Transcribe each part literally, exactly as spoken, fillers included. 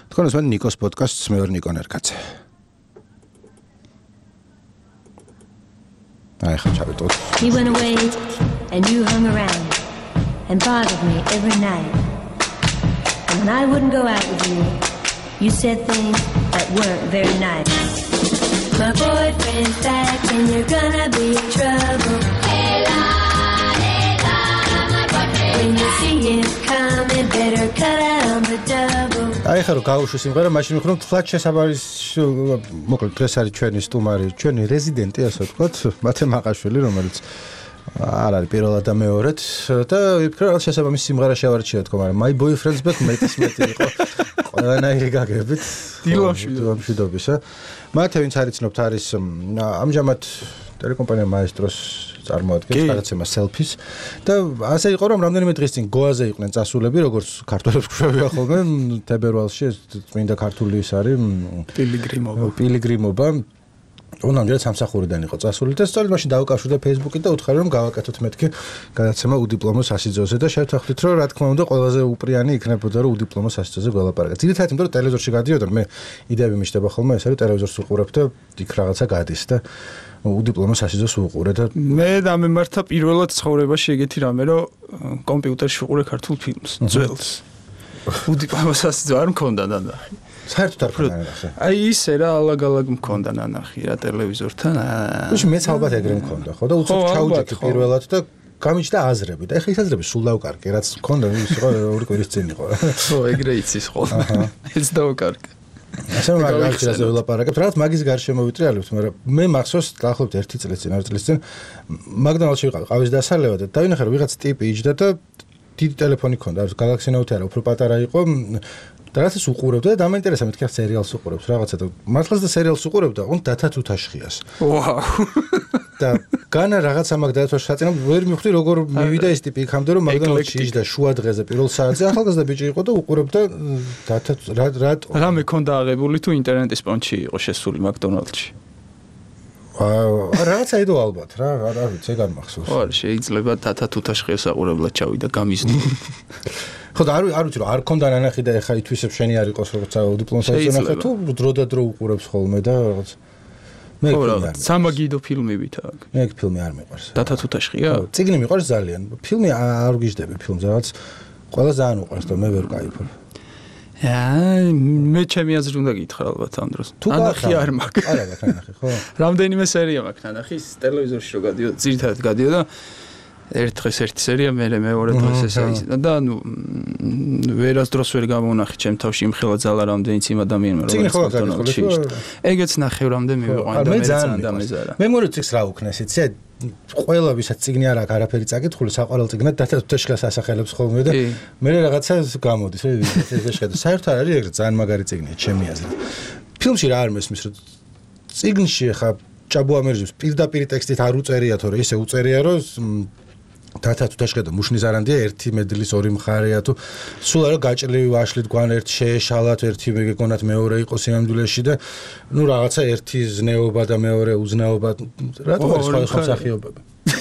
თქვენ უსმენთ ნიკოს პოდკასტს, მე ვარ ნიკო ნერკაცე. აი ხა ჩავიტოთ. He went away and you hung around and bothered me every night. And when I wouldn't go out with you, you said things that weren't very nice. My boyfriend's back and you're gonna be in trouble. Hey la, hey la, my boyfriend. When you see him coming, better cut out on the double. აი ხა რო გავუშვი სიმღერა, მაშინ ვიხრო თლად შესაბარის მოკლედ დღეს არის ჩვენი სტუმარი, ჩვენი რეზიდენტი, ასე ვთქვათ, მათე მაყაშვილი, რომელიც არ არის პირველად და მეორედ და ვიფიქრე რა შესაბამის სიმღერა შევარჩიოთ, მაგრამ My Boyfriend's Back მეტის მეტი იყო ყველანაირი გაგებით დილამშვიდობისა. მათე ვინც არ იცნობთ არის ამჟამად ტელეკომპანია Maestros წარმოადგენს რაღაცემა selfies და ასე იყო რომ რამდენიმე დღის წინ გოაზე იყვნენ წასულები, როგორც ქართველებს გვშევია ხოლმე თებერვალში წმინდა ქართული ის არის პილიგრიმობა. პილიგრიმობა უნამდვილად სამსახურიდან იყო წასული და სწორედ მაშინ დავუკავშირდა Facebook-ი და უთხარი რომ გავაკეთოთ მეთქი გადაცემა უდიპლომო სასიძოზე და შევთანხმდით რომ რა თქმა უნდა ყველაზე უპრიანი იქნებოდა რომ უდიპლომო სასიძოზე გველაპარაკა. ძირითადად იმიტომ რომ ტელევიზორში გადიოდა, მე იდეები მიჩნდება ხოლმე ესე რომ ტელევიზორს უყურებ და იქ რაღაცა გადის და უდიპლომო სასიძოს უყურე და მე დამემართა პირველად ცხოვრებაში ეგეთი რამე რომ კომპიუტერში უყურე ქართულ ფილმს, ძველს. უდიპლომო სასიძო არ მქონდა ნანახი. საერთოდ არ მქონდა ნანახი. აი ისე რა ალაგ-ალაგ მქონდა ნანახი რა ტელევიზორთან. უშ მეც ალბათ ეგრე მქონდა ხო და უცებ ჩაუჯექი პირველად და გამიჩნდა აზრები და ეხლა ის აზრები სულ დავკარგე რაც მქონდა ის იყო ორი კვირის წინ იყო რა. ხო ეგრე იცის ხოლმე. ეს დავკარგე. ასე მაგალითად ველაპარაკებთ, რაღაც მაგის გარშემო ვიტრიალებთ, მაგრამ მე მახსოვს დაახლოებით ერთი წლის წინ, ორი წლის წინ მაგდონალდში ვიყავ ყავის დასალევად და დავინახე რომ ვიღაც ტიპი იჯდა და დიდი ტელეფონი ჰქონდა, Galaxy Note არა, უფრო პატარა იყო და რაღაცას უყურებდა და დამაინტერესა მეთქი სერიალს უყურებს რაღაცა და მართლაც და სერიალს უყურებდა, უნდა დათა თუთაშხიას. ვაუ. და განა რაღაცა მაგ დათაშხიას საწინო ვერ მივხვდი როგორ მივიდა ეს ტიპი იქამდე რომ მაგდონალდში იჯდა შუა დღეზე პირველ საათზე ახალგაზრდა ბიჭი იყო და უყურებდა დათა რა რატო რა მეკონდა აღებული თუ ინტერნეტის პონჩი იყო შესული მაგდონალდში. აა რაღაცა იდო ალბათ რა, არ ვიცი, ეგ არ მახსოვს. ხო, შეიძლება დათა თუთაშხიას აყურებლად ჩავიდა გამიზნო. ხო და არ არ ვიცი რომ არ ქონდა ნანახი და ეხა ითვისებს შენი არ იყოს როგორც დიპლომსა ეწონახე თუ დრო და დრო უყურებს ხოლმე და რაღაც მე სამაგიდო ფილმებით აქ. მე ეგ ფილმი არ მიყვარს. დათა თუთაშხია? ხო, წიგნი მიყვარს ძალიან. ფილმი არ ვგიჟდები ფილმს რაღაც ყველა ძალიან უყვარს და მე ვერ ვკაიფებ. აა მე ჩემი აზრი უნდა გითხრა ალბათ ამ დროს. ნანახი არ მაქვს. არა მაქვს ნანახი, ხო? რამდენიმე სერია მაქვს ნანახი, ტელევიზორში რო გადიოდა, ძირითადად გადიოდა ერთ დღეს ერთი სერია, მერე მეორე დღეს ესა ის და ნუ ვერასდროს ვერ გამონახე ჩემ თავში იმხელა ძალა რამდენიც იმ ადამიანმა რომელიც კონტონალში იჯდა. ეგეც ნახევ რამდენ მივიყვან და მე ძალიან დამეზარა. მე მორე წიგს რა უქნეს, იცი? ყველა ვისაც წიგნი არ აქვს არაფერი წაკითხული, საყვარელ წიგნად დათა თუთაშხიას ასახელებს ხოლმე და მე რაღაცა გამოდის, ეს შეხედა. საერთოდ არ არის ეგრე ძალიან მაგარი წიგნია ჩემი აზრით. ფილმში რა არ მესმის რომ წიგნში ხა ჭაბუამერჯებს პირდაპირ ტექსტით არ უწერია, თორე ისე უწერია რომ დათა თუთაშხია და მუშნის არანდია ერთი მედლის ორი მხარეა თუ სულ არა გაჭრილი ვაშლით გვან ერთ შეეშალათ ერთი მეგონათ მეორე იყო სინამდვილეში და ნუ რაღაცა ერთი ზნეობა და მეორე უზნეობა რატო არის სხვა მსახიობები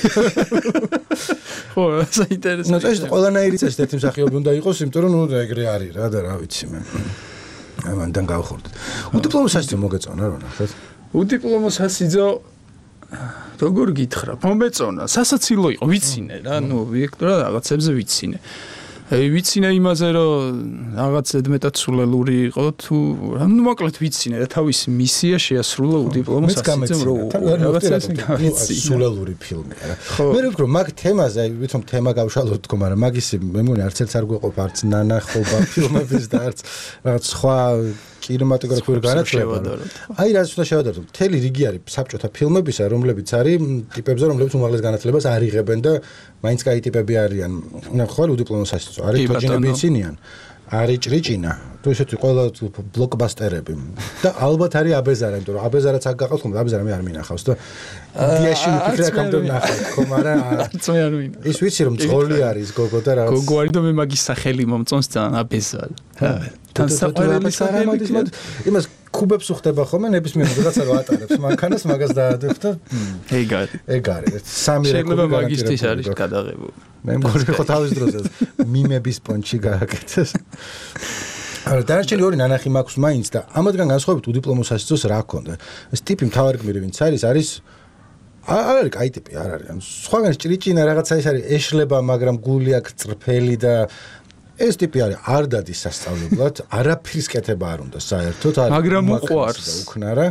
ხო საინტერესო ნუ ეს ყველანაირი წეს ერთი მსახიობი უნდა იყოს იმიტომ რომ ნუ ეგრე არის რა და რა ვიცი მე ამან გავხურდით უდიპლომო სასიძო მოგეწონა რა ნახეთ უდიპლომო სასიძო როგორ გითხრა, მომეწონა, სასაცილო იყო, ვიცინე რა, ნუ ვიექტორა რაღაცებზე ვიცინე. აი ვიცინე იმაზე, რომ რაღაც ზედმეტად სულელური იყო თუ ნუ მოკლედ ვიცინე რა თავისი მისია შეასრულა უდიპლომო სასიძემ რო რაღაცა სულელური ფილმია რა. მე ვფიქრობ მაგ თემაზე, აი ვითომ თემა გავშალოთ თქო, მაგრამ მაგისი მე მგონი არც ერთს არ გვეყოფ არც ნანახობა ფილმების და არც რაღაც სხვა კინემატოგრაფიული განათლება. აი რაც უნდა შევადაროთ, მთელი რიგი არის საბჭოთა ფილმებისა, რომლებიც არის ტიპებზე, რომლებიც უმაღლეს განათლებას არ იღებენ და მაინც კაი ტიპები არიან. ნახო უდიპლომო სასიძო არის თოჯინები იცინიან. არის ჭრიჭინა, თუ ესეთი ყველა ბლოკბასტერები და ალბათ არის აბეზარა, იმიტომ რომ აბეზარაც აქ გაყავთ ხომ, აბეზარა მე არ მინახავს და დიაში ვიფიქრე აქამდე ვნახავ, ხო, მაგრამ არც მე არ მინახავს. ის ვიცი რომ ძღოლი არის გოგო და რაღაც. გოგო არის და მე მაგის სახელი მომწონს ძალიან აბეზარა. თან საყვარელი სახელი იმას კუბებს უხდება ხოლმე ნებისმიერ რაღაცა რო ატარებს მანქანას მაგას დაადებ და ეგ არის ეგ არის სამი რეკორდი შეიძლება მაგისტრის არის გადაღებული მე მგონი ხო თავის დროზე მიმების პონჩი გააკეთეს არა დანარჩენი ორი ნანახი მაქვს მაინც და ამათგან განსხვავებით უდიპლომო სასიცოცხლოს რა გქონდა ეს ტიპი მთავარი გმირი ვინც არის არის არ არის კაი ტიპი არ არის ანუ სხვაგან ჭრიჭინა რაღაცა ის არის ეშლება მაგრამ გული აქვს წრფელი და ეს ტიპი არის არ დადის სასწავლებლად არაფრის კეთება არ უნდა საერთოდ არის მაგრამ უყვარს და უქნარა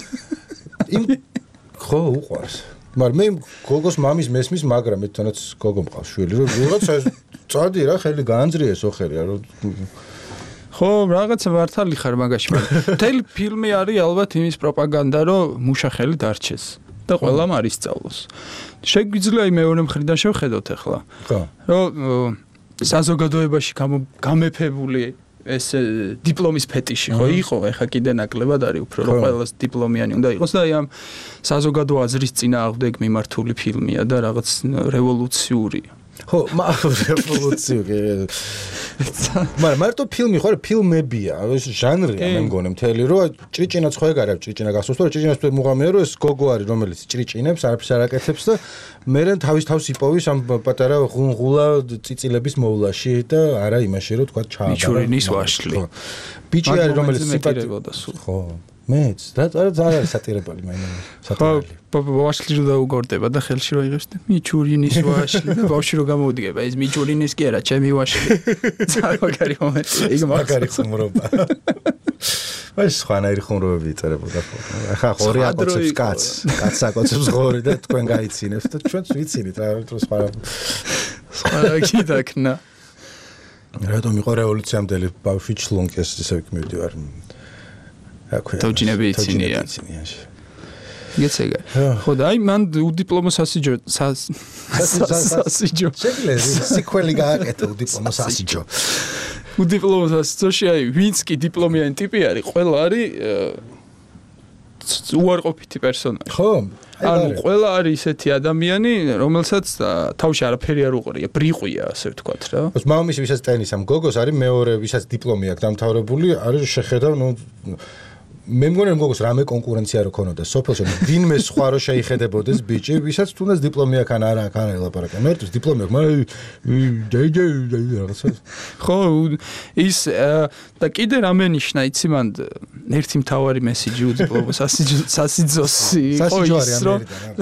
იმ ხო უყვარს მაგრამ მე გოგოს მამის მესმის მაგრამ მე თვითონაც გოგო მყავს შვილი რომ რაღაცა წადი რა ხელი გაანძრიესო ხელი რა ხო რაღაცა მართალი ხარ მაგაში მაგრამ თელი ფილმი არის ალბათ იმის პროპაგანდა რომ მუშახელი დარჩეს და ყველამ არის სწავლოს შეგვიძლია მეორე მხრიდან შევხედოთ ახლა ხო რომ საზოგადოებაში გამეფებული ეს დიპლომის ფეტიში ხო იყო ეხა კიდე ნაკლებად არის უფრო რომ ყველას დიპლომიანი უნდა იყოს და აი ამ საზოგადო აზრის წინააღმდეგ მიმართული ფილმია და რაღაც რევოლუციურია ხო რევოლუციური მაგრამ მარტო ფილმი ხო ფილმებია ეს ჟანრია მე მგონი მთელი რომ ჭრიჭინაც ხო ეგ არის ჭრიჭინა გახსოვს რომ ჭრიჭინას მუღამია რომ ეს გოგო არის რომელიც ჭრიჭინებს არაფერს არ აკეთებს და მე თავის თავს იპოვის ამ პატარა ღუნღულა წიწილების მოვლაში და არა იმაში რომ თქვა ჩააბარა მიჩურინის ვაშლი ბიჭი არის რომელიც სიპატიებოდა სულ ხო მეც და არ არის სატირებელი მაინც სატირებელი ვაშლი რო დაუგორდება და ხელში რო იღებს და მიჩურინის ვაშლი და ბავშვი რო გამოვიდგება ეს მიჩურინის კი არა ჩემი ვაშლი მაგარი მომენტი ეგ მაგარი ხუმრობა აი სხვანაირი ხუმრობები იწერებოდა ხო ახლა ორი აკოცებს კაც კაც აკოცებს ღორი და თქვენ გაიცინებს და ჩვენც ვიცინით რა თქო სხვა სხვა კიდაკნა რატომ იყო რევოლუციამდელი ბავშვი ჩლუნკეს ისე მივდივარ თოჯინები იცინიან გეცეგა ხო და აი მან უდიპლომო სასიჯო სასიჯო შეგვიძლია სიკველი გააკეთა უდიპლომო სასიჯო უდიპლომო სასიჯოში აი ვინც კი დიპლომიანი ტიპი არის ყველა არის უარყოფითი პერსონაჟი ხო ანუ ყველა არის ისეთი ადამიანი რომელსაც თავში არაფერი არ უყურია ბრიყვია ასე ვთქვათ რა ოს მამის ვისაც ტენის ამ გოგოს არის მეორე ვისაც დიპლომი აქვს დამთავრებული არის შეხედავ ნუ მე მგონი რომ გოგოს რამე კონკურენცია რო ქონოდა სოფელში ვინმე სხვა რო შეიხედებოდეს ბიჭი ვისაც თუნდაც დიპლომი აქვს ან არა აქ არა ელაპარაკე მე თუ დიპლომი აქვს მაგრამ რაღაცა ხო ის და კიდე რამე ნიშნა იცი მან ერთი მთავარი მესიჯი უდიპლომო სასიძოსი ხო ის რომ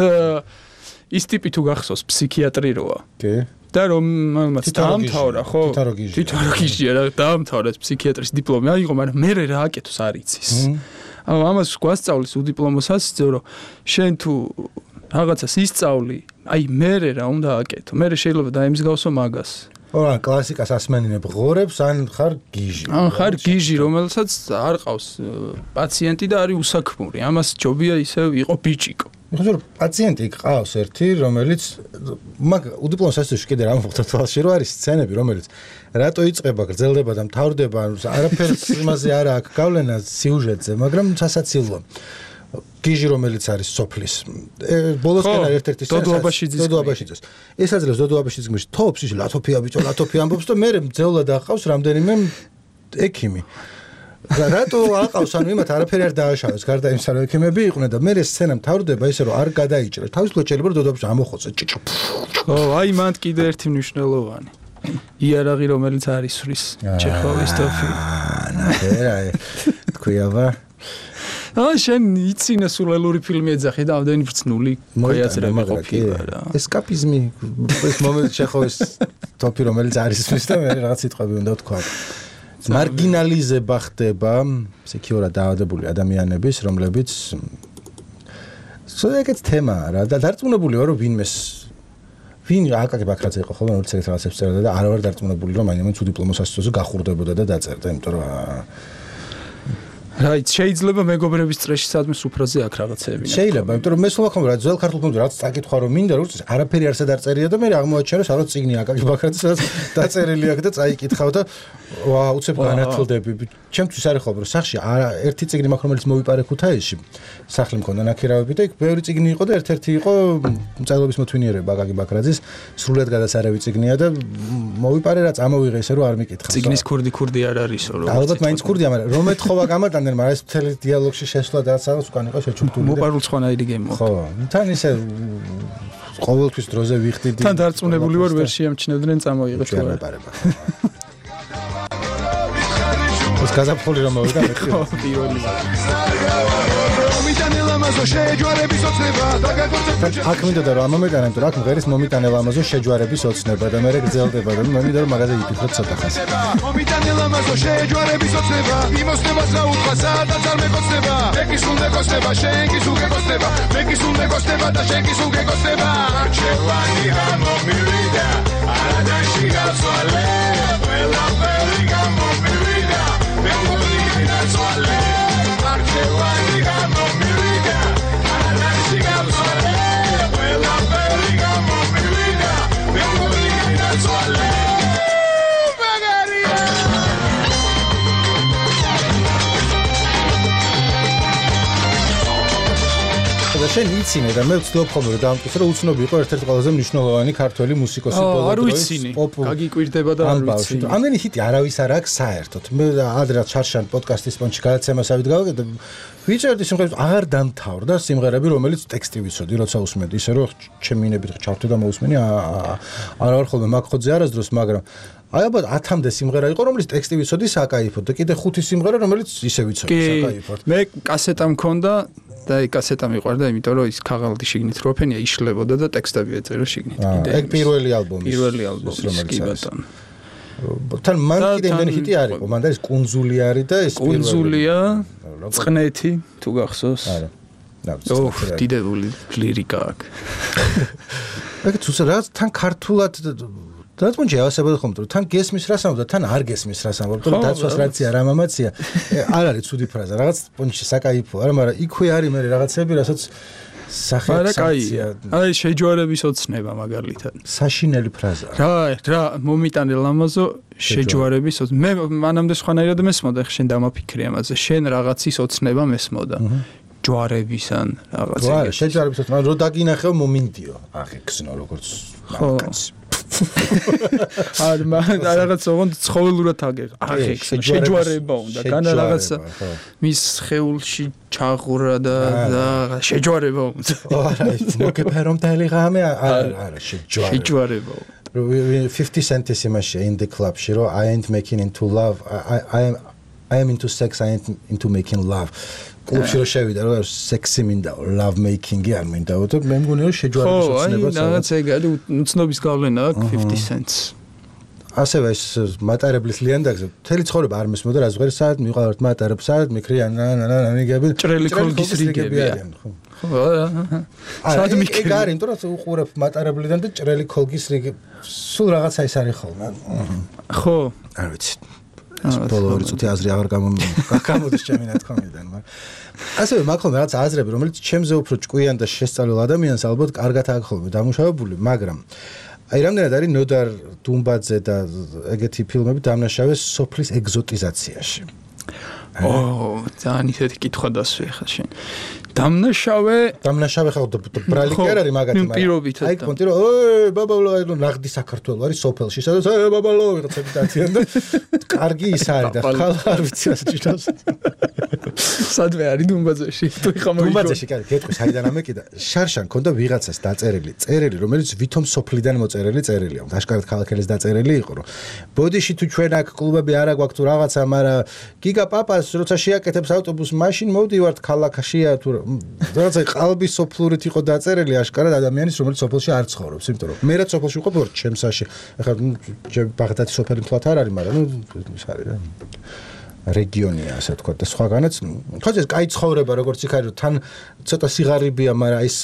ის ტიპი თუ გახსოვს ფსიქიატრი როა კი და რომ მას დაამთავრა ხო თითაროგიჟია რა დაამთავრა ფსიქიატრის დიპლომი აიღო მაგრამ მე რა აკეთოს არ იცის ანუ ამას გვასწავლის უდიპლომო სასიძო რომ შენ თუ რაღაცას ისწავლი აი მე რა უნდა აკეთო მე შეიძლება დაემსგავსო მაგას ხო კლასიკას ასმენინებ ღორებს ან ხარ გიჟი ან ხარ გიჟი რომელსაც არ ყავს პაციენტი და არის უსაქმური ამას ჯობია ისე იყო ბიჭიკო ხო პაციენტი ყავს ერთი რომელიც მაგ უდიპლომო სასიძოში კიდე რა მოხდა თვალში რომ არის სცენები რომელიც რატო იწყება გრძელდება და მთავრდება არაფერს იმაზე არა აქვს გავლენა სიუჟეტზე მაგრამ სასაცილოა გიჟი რომელიც არის სოფლის ბოლოსკენ არის ერთ-ერთი დოდოაბაშიძის დოდოაბაშიძის ეს აძლევს დოდოაბაშიძის გმირს თოფს ის ლათოფია ბიჭო ლათოფია ამბობს და მე მძევლად აყავს რამდენიმე ექიმი რატო აყავს ანუ იმათ არაფერი არ დააშავეს გარდა იმისა რომ ექიმები იყვნენ და მე ეს სცენა მთავრდება ისე რომ არ გადაიჭრა თავისუფლად შეიძლება რომ დოდოაბაშიძე ამოხოცე ჭიჭო ხო აი მანდ კიდე ერთი მნიშვნელოვანი იარაღი რომელიც არის სვრის ჩეხოვის თოფი რა თქვიავა აა შენ იცინე სულელური ფილმი ეძახი და ამდენი ბრწნული მოიაზრება ყოფილა რა ესკაპიზმი ეს მომენტ ჩეხოვის თოფი რომელიც არის სვრის და მე რაღაც სიტყვები უნდა თქვა მარგინალიზება ხდება ფსიქიურად დაავადებული ადამიანების რომლებიც სწორედ თემაა რა და დარწმუნებული ვარ რომ ვინმეს ვინ აკაკი ბაქრაძე იყო ხოლმე რომელიც ეგეთ რაღაცებს წერდა და არ ვარ დარწმუნებული რომ მაინც უდიპლომო სასიძოზე გახურდებოდა და დაწერდა იმიტომ რომ რაიც შეიძლება მეგობრების წრეში სადმე სუფრაზე აქ რაღაცეები შეიძლება იმიტომ რომ მე სულ ახლა რა ძველ ქართულ ფილმზე რაც წაკითხვა რომ მინდა რომ არაფერი არ საერთოდ და მე აღმოაჩინე რომ სადაც წიგნი აკაკი ბაქრაძე სადაც დაწერილი აქვს და წაიკითხავ და ვა უცებ განათლდები ჩემთვის არის ხოლმე რომ სახში ერთი წიგნი მაქვს რომელიც მოვიპარე ქუთაისში სახლი მქონდა ნაქირავები და იქ ბევრი წიგნი იყო და ერთ-ერთი იყო მწერლობის მოთვინიერება აკაკი ბაქრაძის სრულად გადასარევი წიგნია და მოვიპარე რა წამოვიღე ისე რომ არ მიკითხავს წიგნის ქურდი ქურდი არ არისო რომ ალბათ მაინც ქურდია მაგრამ რომ ეთხოვა გამატანდნენ მაგრამ ეს მთელი დიალოგში შესვლა და სადაც უკან იყო შეჩუქτული მოპარულ სხვანაირი გემო ხო თან ისე ყოველთვის დროზე ვიხდიდი თან დარწმუნებული ვარ ვერ შეამჩნევდნენ წამოიღე თუ არა ეს გაზაფხული რომ მოვიდა მე ხო პირველი აქ მინდოდა რომ ამომეტანა იმიტომ რომ აქ მღერის მომიტანელ ამაზო შეჯვარების ოცნება და მე გრძელდება და მე მინდა რომ მაგაზე იფიქროთ ცოტა ხანს მომიტანელ ამაზო შეჯვარების ოცნება იმოსნებას რა უთხრა სადაც არ მეკოცნება მე კი სულ მეკოცნება შენ კი სულ გეკოცნება მე კი სულ მეკოცნება და შენ კი სულ გეკოცნება არჩევანი გამომივიდა არადაში გაცვალე ყველაფერი გამომივიდა მე მგონი გაცვალე არჩევანი გამომივიდა არადაში გაცვალე ყველაფერი გამომივიდა მე მგონი გაცვალე და შენ იცინე და მე ვცდილობ ხოლმე რომ დავამტკიცო რომ უცნობი იყო ერთ-ერთი ყველაზე მნიშვნელოვანი ქართველი მუსიკოსი ბოლო დროის პოპ გაგიკვირდება და არ ვიცი. ამდენი ჰიტი არავის არ აქვს საერთოდ. მე ადრე ჩარშან პოდკასტის სპონჩი გადაცემასავით გავაკეთე. ვიწერდი სიმღერებს აღარ დამთავრდა სიმღერები რომელიც ტექსტი ვიცოდი როცა უსმენდი ისე რომ ჩემინებით ჩავთვე და მოусმენი არა ვარ ხოლმე მაგხოძე არასდროს მაგრამ აი ალბათ ათამდე სიმღერა იყო რომელიც ტექსტი ვიცოდი საკაიფოდ და კიდე ხუთი სიმღერა რომელიც ისე ვიცოდი საკაიფოდ. მე კასეტა მქონდა და აი კასეტა მიყვარდა იმიტომ რომ ის ქაღალდი შიგნით როფენია იშლებოდა და ტექსტები ეწერა შიგნით კიდე. ეგ პირველი ალბომი. პირველი ალბომი კი ბატონო. თან მან კიდე იმენი ჰიტი არ იყო. მან და ეს კუნძული არის და ეს პირველი. კუნძულია წყნეთი თუ გახსოვს. არა. ოჰ, დიდებული ლირიკა აქვს. ეგ თუ რაღაც თან ქართულად რაც მომჭი ავასებოდა ხომ თუ თან გესმის რას ამბობ და თან არ გესმის რას ამბობ და დაცვას რაცია რა მამაცია არ არის ცუდი ფრაზა რაღაც პონჩი საკაიფო არა მაგრამ იქვე არის მე რაღაცები რასაც სახეებს აქცია აი შეჯვარების ოცნება მაგალითად საშინელი ფრაზა რა რა მომიტანელ ამაზო შეჯვარების მე მანამდე სხვანაირად მესმოდა ხე შენ დამაფიქრე ამაზე შენ რაღაცის ოცნება მესმოდა ჯვარების ან რაღაცა ჯვარი შეჯვარების ოცნება რო დაგინახევ მომინდიო აღექცნო როგორც მაგას არ მაგ რაღაც ოღონდ ცხოველურად აგეღ აღექს შეჯვარება უნდა განა რაღაცა მის ხეულში ჩაღურა და შეჯვარება უნდა არა მოგეფერომ დაილიღამე არა არა შეჯვარება შეჯვარება fifty cent-ის იმაში in the club-ში რომ I ain't making into love I I am I am into sex I ain't into making love კლუბში რო შევიდა რომ სექსი მინდა love making-ი არ მინდა და მე მგონია რომ შეჯვარების ოცნებას ხო აი რაღაც ეგ არის უცნობის გავლენა აქვს fifty cents ასევე ეს მატარებლის ლიანდაგზე მთელი ცხოვრება არ მესმოდა რა ზღერი საათ მიყავართ მატარებს საათ მიქრიან ნანიგები ჭრელი ქოლგის რიგები არიან ხო საათ მიქრიან ეგ არის იმიტომ რომ უყურებ მატარებლიდან და ჭრელი ქოლგის რიგი სულ რაღაცა ის არის ხოლმე ხო არ ვიცი ეს բոլორი წუთი აზრი აღარ გამოდის ჩემი ნათქვამიდან მაგრამ ასევე მაგ ხოლმე რაღაც აზრები რომელიც ჩემზე უფრო ჭკვიან და შესწავლილ ადამიანს ალბათ კარგად აქვს ხოლმე დამუშავებული მაგრამ აი რამდენად არის ნოდარ დუმბაძე და ეგეთი ფილმები დამნაშავე სოფლის ეგზოტიზაციაში ო ძალიან ისეთი კითხვა დასვე ხა შენ დამნაშავე დამნაშავე ხო ბრალი კი არ არის მაგათი მაგრამ აი კონტი რომ ე ბაბალო აი ნაღდი საქართველო არის სოფელში სადაც ე ბაბალო ვიღაცები დათიან და კარგი ის არის და ხალ არ ვიცი რა ჭირავს სადვე არის დუმბაძეში თუ ხა მოიგო დუმბაძეში კი გეტყვი საიდან ამეკიდა შარშან ქონდა ვიღაცას დაწერილი წერილი რომელიც ვითომ სოფლიდან მოწერილი წერილია დაშკარად ქალაქელის დაწერილი იყო რომ ბოდიში თუ ჩვენ აქ კლუბები არა გვაქვს თუ რაღაცა მაგრამ გიგა პაპას როცა შეაკეთებს ავტობუსს მაშინ მოვდივართ ქალაქაშია თუ რაღაცა ყალბი სოფლურით იყო დაწერილი აშკარად ადამიანის რომელიც სოფელში არ ცხოვრობს იმიტომ რომ მე რაც სოფელში ვიყავ ვარ ჩემსაში ეხლა ბაღდადის სოფელი მთლად არ არის მაგრამ ნუ ის არის რა რეგიონია ასე თქვა და სხვაგანაც ხო ეს კაი ცხოვრება როგორც იქ არის თან ცოტა სიღარიბია მაგრამ ის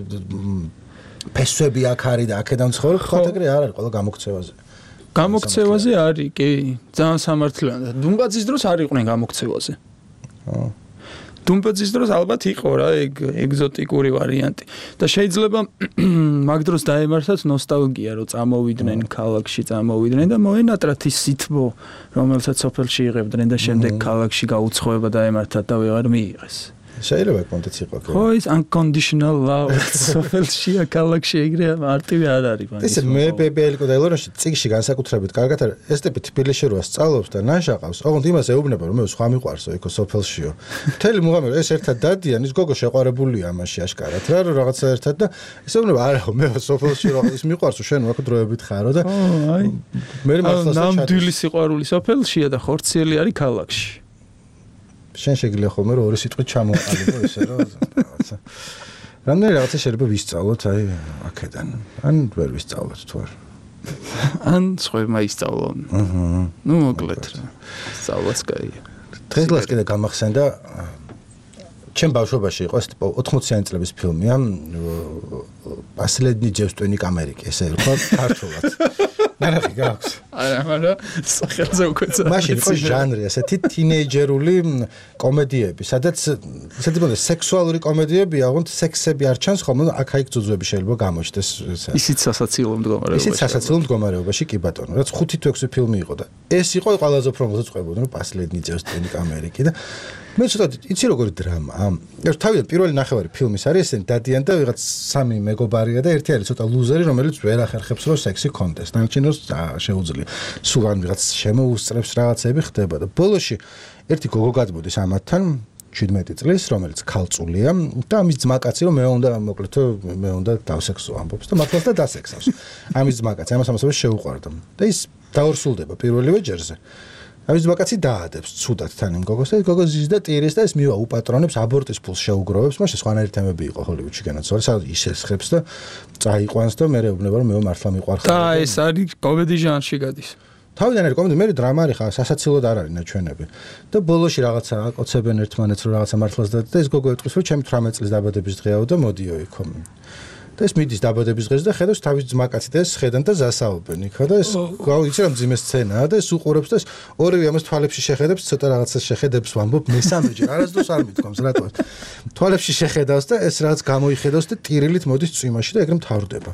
ფესვები აქ არის და აქედან ცხოვრობ ხო ეგრე არ არის ყველა გამოქცევაზე გამოქცევაზე არის კი ძალიან სამართლიანია დუმბაძის დროს არ იყვნენ გამოქცევაზე ხო დუმბაძის დროს ალბათ იყო რა ეგ ეგზოტიკური ვარიანტი და შეიძლება მაგ დროს დაემართათ ნოსტალგია რომ წამოვიდნენ ქალაქში წამოვიდნენ და მოენატრათ ის სითბო რომელსაც სოფელში იღებდნენ და შემდეგ ქალაქში გაუცხოება დაემართათ და ვეღარ მიიღეს შეიძლება კონტექსტი იყო. ხო, ის unconditional love სოფელში აქალაკში ეგრე მარტივი არ არის მაგის. ესე მე ბებელიკო და ელორაში წიგში განსაკუთრებით კარგად არის. ეს ტიპი თბილისში როა სწავლობს და ნაშაყავს, ოღონდ იმას ეუბნება რომ მე სხვა მიყვარსო იქო სოფელშიო. მთელი მუღამი ეს ერთად დადიან, ის გოგო შეყვარებულია ამაში აშკარად რა რომ რაღაცა ერთად და ესე ეუბნება არა მე სოფელში რა ის მიყვარსო შენ აქ დროებით ხარო და აი მე მართლაც ნამდვილი სიყვარული სოფელშია და ხორციელი არის ქალაქში. შენ შეგიძლია ხოლმე რომ ორი სიტყვით ჩამოყალიბო ესე რომ რაღაცა რამდენი რაღაცა შეიძლება ვისწავლოთ აი აქედან ან ვერ ვისწავლოთ თუ არა ან სხვამა ისწავლონ აჰა ნუ მოკლედ რა სწავლაც კაია დღეს კიდე გამახსენდა ჩემ ბავშვობაში იყო ეს ოთხმოციანი წლების ფილმია последний девственник Америки ესე იყო ქართულად ნახე გაქვს არა არა სახელზე უკვე მაშინ იყო ჟანრი ასეთი თინეიჯერული კომედიები სადაც ისეთი მოდი სექსუალური კომედიებია ოღონდ სექსები არ ჩანს ხოლმე აქ-აიქ ძუძუები შეიძლება გამოჩნდეს ისიც სასაცილო მდგომარეობაში ისიც სასაცილო მდგომარეობაში კი ბატონო რაც ხუთი თუ ექვსი ფილმი იყო და ეს იყო ყველაზე უფრო მოწყვეტილი რომ последний девственник Америки და მე ცოტა იცი როგორი დრამა ეს თავიდან პირველი ნახევარი ფილმის არის ესენ დადიან და ვიღაც სამი მეგობარია და ერთი არის ცოტა ლუზერი რომელიც ვერ ახერხებს რომ სექსი კონდეს ნახჩინოს შეუძლია სულ ან ვიღაც შემოუსწრებს რაღაცები ხდება და ბოლოში ერთი გოგო გადმოდის ამათთან შვიდმეტი წლის რომელიც ქალწულია და ამის ძმაკაცი რომ მე უნდა მოკლედ მე უნდა დავსექსო ამბობს და მართლაც და დასექსავს ამის ძმაკაცი ამას ამასობრივ შეუყვარდა და ის დაორსულდება პირველივე ჯერზე ამის ძმაკაცი დაადებს ცუდად თან იმ გოგოს და გოგო ზის და ტირის და ეს მივა უპატრონებს აბორტის ფულს შეუგროვებს მაშინ სხვანაირი თემები იყო ჰოლივუდში განაცვალე სადაც ისესხებს და წაიყვანს და მე მეუბნება რომ მე მართლა მიყვარხარ და ეს არის კომედი ჟანრში გადის თავიდან არის კომედი მე დრამა არის ხა სასაცილოდ არ არის ნაჩვენები და ბოლოში რაღაცა აკოცებენ ერთმანეთს რომ რაღაცა მართლაც და ეს გოგო ეტყვის რომ ჩემი თვრამეტ წლის დაბადების დღეაო და მოდიო იქო და ეს მიდის დაბადების დღეს და ხედავს თავის ძმაკაცი და ეს ხედან და ზასაობენ იქა და ეს გავიცი რომ ძიმე სცენაა და ეს უყურებს და ეს ორივე ამას თვალებში შეხედებს ცოტა რაღაცას შეხედებს ვამბობ მესამეჯერ არასდროს არ მithkoms რატო თვალებში შეხედავს და ეს რაღაც გამოიხედავს და ტირილით მოდის წვიმაში და ეგრე მთავრდება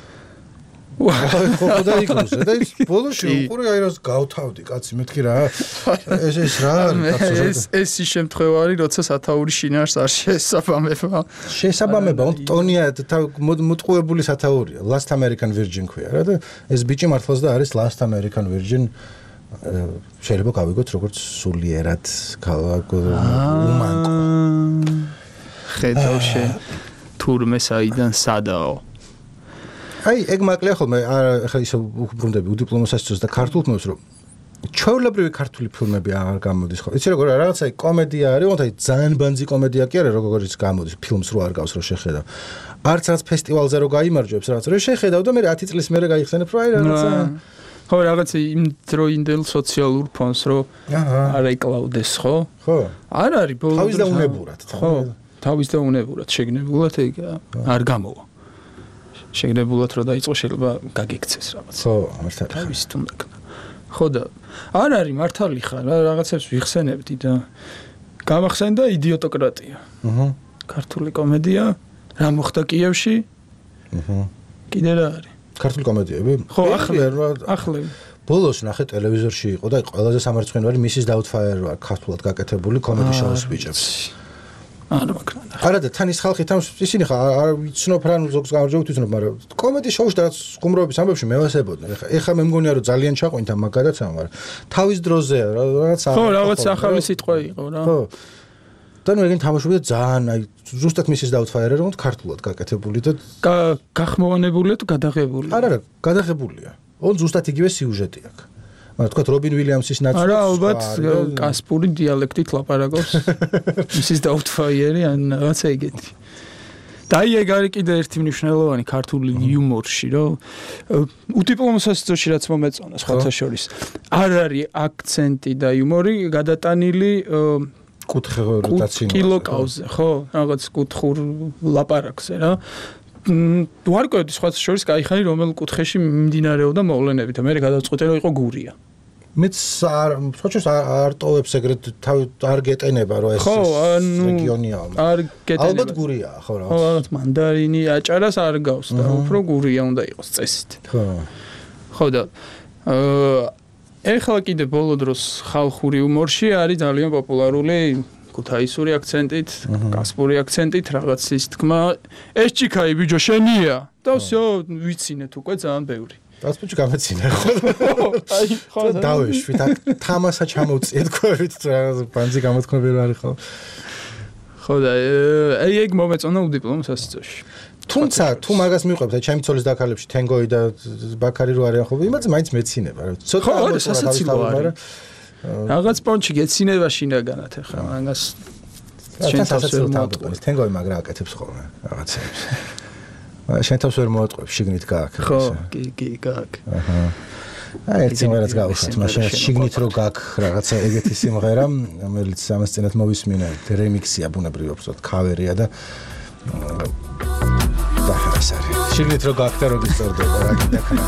ხო და იგრუზე და ის ბოლოში უყურე აი რას გავთავდი კაცი მეთქი რა ეს ეს რა ეს ეს ის შემთხვევა არის როცა სათაური შინაარს არ შესაბამება შესაბამება ტონია მოტყუებული სათაურია Last American Virgin ქვია რა და ეს ბიჭი მართლაც და არის Last American Virgin შეიძლება გავიგოთ როგორც სულიერად უმანკო ხედავ შენ თურმე საიდან სადაო აი ეგ მაკლია ხოლმე ახლა ისე უბრუნდები უდიპლომოსასწორს და ქართულ ფილმებს რომ ჩვეულებრივი ქართული ფილმები აღარ გამოდის ხო იცი როგორ რაღაცა კომედია არის ოღონდ აი ძალიან ბანძი კომედია კი არა როგორიც გამოდის ფილმს რო არ გავს რო შეხედავ არც რაც ფესტივალზე რო გაიმარჯვებს რაღაც რო შეხედავ და მე ათი წლის მერე გაიხსენებ რომ აი რაღაცა ხო რაღაცა იმ დროინდელ სოციალურ ფონს რო არ ეკლავდეს ხო ხო არ არის ბოლოს თავის და უნებურად ხო თავის და უნებურად შეგნებულად ეგ არ გამოვა შეგნებულად რომ დაიწყო შეიძლება გაგიქცეს რაღაც ხო მართალია თავის თუნდაკ ხო და არ არის მართალი ხარ რაღაცებს ვიხსენებდი და გამახსენდა იდიოტოკრატია აჰა ქართული კომედია რა მოხდა კიევში აჰა კიდე რა არის ქართული კომედიები ხო ახლა ახლა ბოლოს ნახე ტელევიზორში იყო და ყველაზე სამარცხვინო მისის დაუთფაიერ რა ქართულად გაკეთებული კომედი შოუს ბიჭებს არა მაგრამ არა და თან ის ხალხი თან ისინი ხა არ ვიცნობ რა ზოგს გამარჯვებით ვიცნობ მაგრამ კომედი შოუში და ხუმრობის ამბებში მევასებოდნენ ეხა ეხა მე მგონია რომ ძალიან ჩაყვინდა მაგ გადაცემა მაგრამ თავის დროზე რაღაც ხო რაღაც ახალი სიტყვა იყო რა ხო და ნუ ეგენ თამაშობდა ძალიან აი ზუსტად მისის დაუთფაიერა რომ ქართულად გაკეთებული და გახმოვანებულია თუ გადაღებულია არა არა გადაღებულია ონ ზუსტად იგივე სიუჟეტი აქვს მაგრამ თქვა რობინ ვილიამსის ნაწილი არა ალბათ კასპური დიალექტით ლაპარაკობს მისის დაუთფაიერი ან რაღაცა ეგეთი და ეგ არის კიდე ერთი მნიშვნელოვანი ქართული იუმორში რომ უდიპლომოსასწორში რაც მომეწონა სხვათა შორის არ არის აქცენტი და იუმორი გადატანილი კუთხე როტაცია კილოკავზე ხო რაღაც კუთხურ ლაპარაკზე რა თუ არ გქონდა სხვათა შორის кайხანი რომელ კუთხეში მიმდინარეობდა მოვლენები და მე გადავწყვიტე რომ იყო გურია მეც არ სხვაჩოს არ ტოვებს ეგრეთ არ გეტენება რომ ეს რეგიონია არ გეტენება ალბათ გურია ხო რა ხო რაღაც მანდარინი აჭარას არ გავს და უფრო გურია უნდა იყოს წესით ხო ხო და ეხლა კიდე ბოლო დროს ხალხური იუმორში არის ძალიან პოპულარული ქუთაისური აქცენტით, კასპური აქცენტით რაღაც ის თქმა, ეს ჭიქაი ბიჭო შენია და всё, ვიცინეთ უკვე ძალიან ბევრი. დასპუჩი გამეცინა ხო? აი, ხო, დავეშვი, თამასა ჩამოვწიეთ ქვევით, ბანძი გამოთქმები რა არის ხო? ხო და აი ეგ მომეწონა უდიპლომო სასწრაფოში. თუმცა თუ მაგას მიყვებთ, აი ჩემი ცოლის დაქალებში თენგოი და ბაქარი რო არიან ხო, იმაზე მაინც მეცინება რა. ცოტა სასაცილო არის. რაღაც პონჩი გეცინება შინაგანად ახლა მაგას შენ თავს ვერ მოატყუებს. თენგოი მაგრა აკეთებს ხოლმე რაღაცებს. შენ თავს ვერ მოატყუებს, შიგნით გააკ. ხო, კი, კი, გააკ. აჰა. აი ერთ სიმღერას გავუშვათ, მაშინ შიგნით რო გააკ რაღაცა ეგეთი სიმღერა, რომელიც ამას წინათ მოვისმინე, რემიქსია ბუნებრივი უბრალოდ ქავერია და და ეს არის. შიგნით რო გააკ და როდის წორდება რა კიდე ხნა.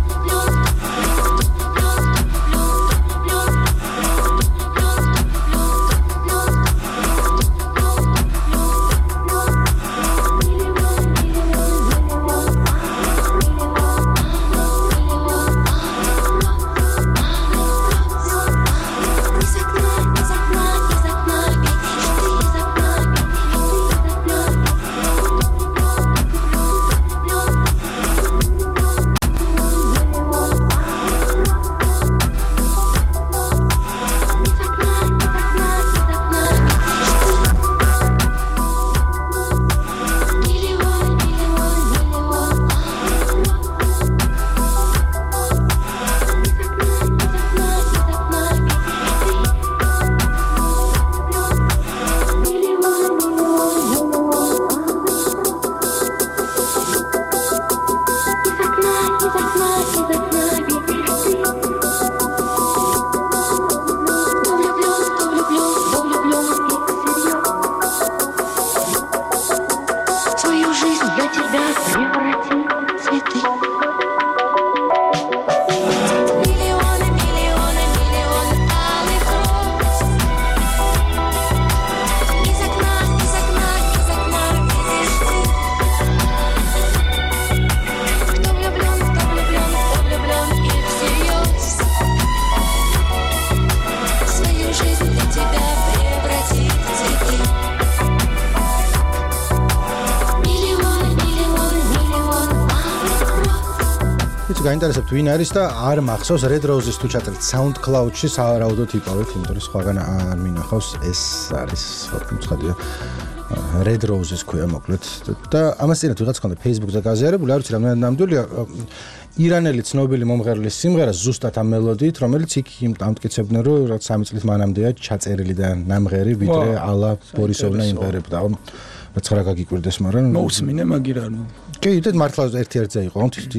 გაინტერესებთ ვინ არის და არ მახსოვს Red Roses თუ ჩაწერთ SoundCloud-ში სავარაუდოდ იპოვეთ, იმიტომ რომ სხვაგან არ მინახავს, ეს არის მოხდია Red Roses ქვია მოკლედ და ამას წინათ ვიღაც ხონდა Facebook-ზე გაზიარებული, არ ვიცი რამდენად ნამდვილია ირანელი ცნობილი მომღერლის სიმღერა ზუსტად ამ მელოდიით, რომელიც იქ ამტკიცებდნენ, რომ რაღაც სამი წლის მანამდეა ჩაწერილი და ნამღერი, ვიდრე ალა ბორისოვნა იმღერებდა. რაც რა გაგიკვირდეს, მაგრამ მოусმინე მაგირა ნუ. კი, და მართლა ერთ-ერთზე იყო,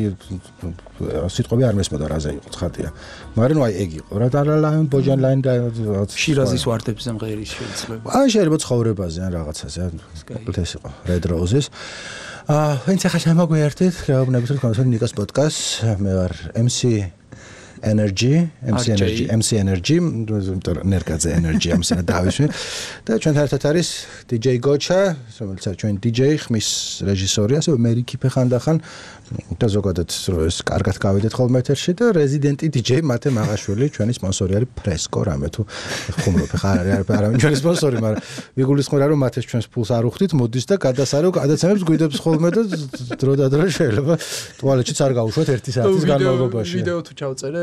სიტყვები არ მესმოდა რაზე იყო, ცხადია. მაგრამ აი ეგ იყო, რა დალაინ, ბოჯან ლაინ და შირაზის ვარდებზე მღერის შეიძლება. აი შეიძლება ცხოვრებაზე ან რაღაცაზე, მოკლედ ეს იყო Red Roses. აა, ვინც ახლა შემოგვიერთეთ, გავნებით რომ კონსოლ ნიკას პოდკასტ, მე ვარ M C Energy, M C Energy, M C Energy, ნერგაძე Energy ამსა დავისვი. და ჩვენთან ერთად არის D J Gocha, რომელიც არის ჩვენ D J, ხმის რეჟისორი, ასევე მერიკი ფეხანდახან და ზოგადად ეს კარგად გავიდეთ ხოლმე ეთერში და რეზიდენტი D J მათე მაღაშვილი, ჩვენი სპონსორი არის Fresco, რამე თუ ხუმრობ ხარ არის არავინ ჩვენი სპონსორი, მაგრამ ვიგულისხმობ რომ მათეს ჩვენს ფულს არ უხდით, მოდის და გადასარო გადაცემებს გვიდებს ხოლმე და დრო და დრო შეიძლება ტუალეტშიც არ გავუშვათ ერთი საათის განმავლობაში. ვიდეო თუ ჩავწერე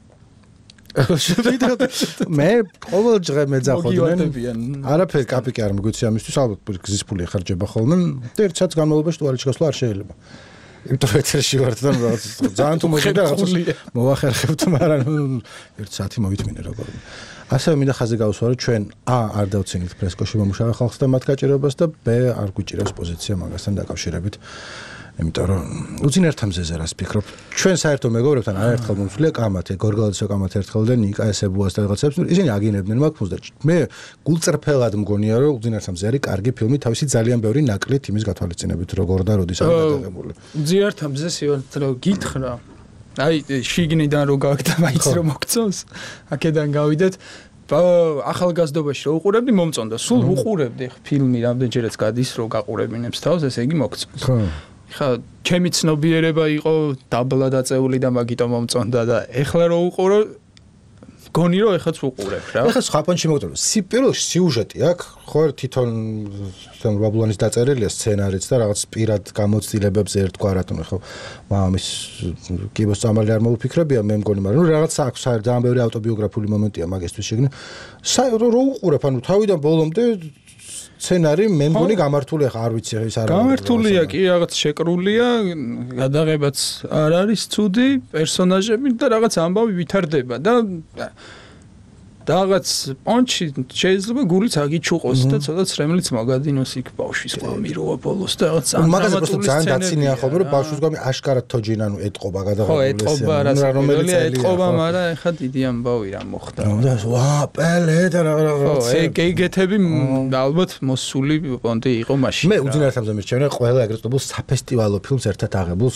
მე ყოველ დღე მეძახოდნენ. არაფერი კაპიკი არ მიგვიცი ამისთვის, ალბათ გზის ფული ეხარჯება ხოლმე. და ერთ საათის განმავლობაში ტუალეტში გასვლა არ შეიძლება. იმიტომ რომ ეთერში ვარ და ძალიან თუ მოდი და რაღაცა მოვახერხებთ, მაგრამ ერთ საათი მოვითმინე როგორ. ასევე მინდა ხაზი გავუსვა, რომ ჩვენ A არ დავცინით Fresco-ში მომუშავე ხალხს და მათ გაჭირებას და B არ გვიჭირავს პოზიცია მაგასთან დაკავშირებით. იმიტომ რომ უძინ ერთ ამზეზე რას ფიქრობ. ჩვენ საერთო მეგობრებთან არაერთხელ მომსვლია კამათე, გორგალაძე კამათე ერთხელ და ნიკა ესებუას და რაღაცებს. ისინი აგინებდნენ მაგ და მე გულწრფელად მგონია რომ უძინ ერთ ამზე არის კარგი ფილმი, თავისი ძალიან ბევრი ნაკლით იმის გათვალისწინებით როგორ და როდის არის გადაღებული. უძინ ერთ ამზე სიუჟეტი რომ გითხრა. აი შიგნიდან რო გავიქდა მაინც რომ მოგწონს. აქედან გავიდეთ ახალგაზრდობაში რო უყურებდი მომწონდა. სულ უყურებდი ფილმი რამდენჯერაც გადის რო გაყურებინებს თავს, ესე იგი მოგწონს. ხო. ხა ჩემი ცნობიერება იყო დაბლა დაწეული და მაგიტომ მომწონდა და ეხლა რო უყურო მგონი რომ ეხაც უყურებ რა. ეხა სხვა პონჩი მოგწონს. პირველში სიუჟეტი აქვს, ხო თვითონ თემ რაბულანის დაწერილია სცენარიც და რაღაც პირად გამოცდილებებზე ერთგვარად ნუ ხო მამის კიბოს წამალი არ მოვფიქრებია მე მგონი, მაგრამ ნუ რაღაც აქვს ძალიან ბევრი ავტობიოგრაფიული მომენტია მაგისთვის შეგნი. რო უყურებ, ანუ თავიდან ბოლომდე სცენარი მე მგონი გამართულია ხა არ ვიცი ეს არა გამართულია კი რაღაც შეკრულია გადაღებაც არ არის ცუდი პერსონაჟები და რაღაც ამბავი ვითარდება და რაღაც პონჩი შეიძლება გულიც აგიჩუყოს და ცოტა ცრემლიც მაგადინოს იქ ბავშვის ყამიროა ბოლოს და რაღაც მაგაზე просто ძალიან დაცინია ხოლმე რომ ბავშვის ყამი აშკარად თოჯინ ანუ ეტყობა გადაღებული ხო ეტყობა რა რომელიც ეტყობა მაგრამ ეხა დიდი ამბავი რა მოხდა ვა პელე და რაღაც ხო ეგ ეგეთები ალბათ მოსული პონტი იყო მაშინ მე უძინარად ამბობ მერჩევნე ყველა ეგრეთ წოდებულ საფესტივალო ფილმს ერთად აღებულს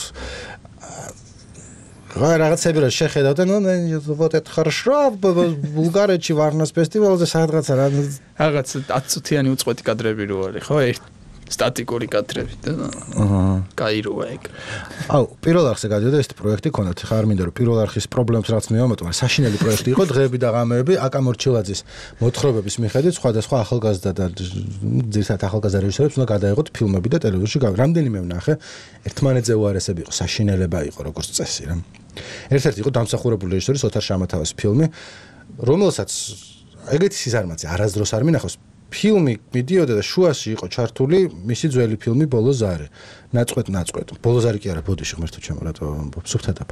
რაღაცები რა შეხედავ და ნუ вот это хорошо ბულგარეთში ვარნას ფესტივალზე სადღაც რაღაც ათწუთიანი უწყვეტი კადრები რო არის ხო ერთ სტატიკური კადრები და აჰა კაიროა ეგ აუ პირველ არხზე გადიოდა ეს პროექტი ქონდათ ხა არ მინდა რომ პირველ არხის პრობლემებს რაც მივამატო მაგრამ საშინელი პროექტი იყო დღეები და ღამეები აკა მორჩილაძის მოთხრობების მიხედვით სხვადასხვა ახალგაზრდა და ძირითადად ახალგაზრდა რეჟისორებს უნდა გადაიღოთ ფილმები და ტელევიზიაში რამდენიმე ვნახე ერთმანეთზე უარესები იყო საშინელება იყო როგორც წესი რა ერთ-ერთი იყო დამსახურებული რეჟისორის ოთარ შამათავის ფილმი რომელსაც ეგეთი სიზარმაცე არასდროს არ მინახავს ფილმი მიდიოდა და შუაში იყო ჩართული მისი ძველი ფილმი ბოლოზარი ნაწყვეტ ნაწყვეტ ბოლოზარი კი არა ბოდიში ღმერთო ჩემო რატო სუფთა დაბა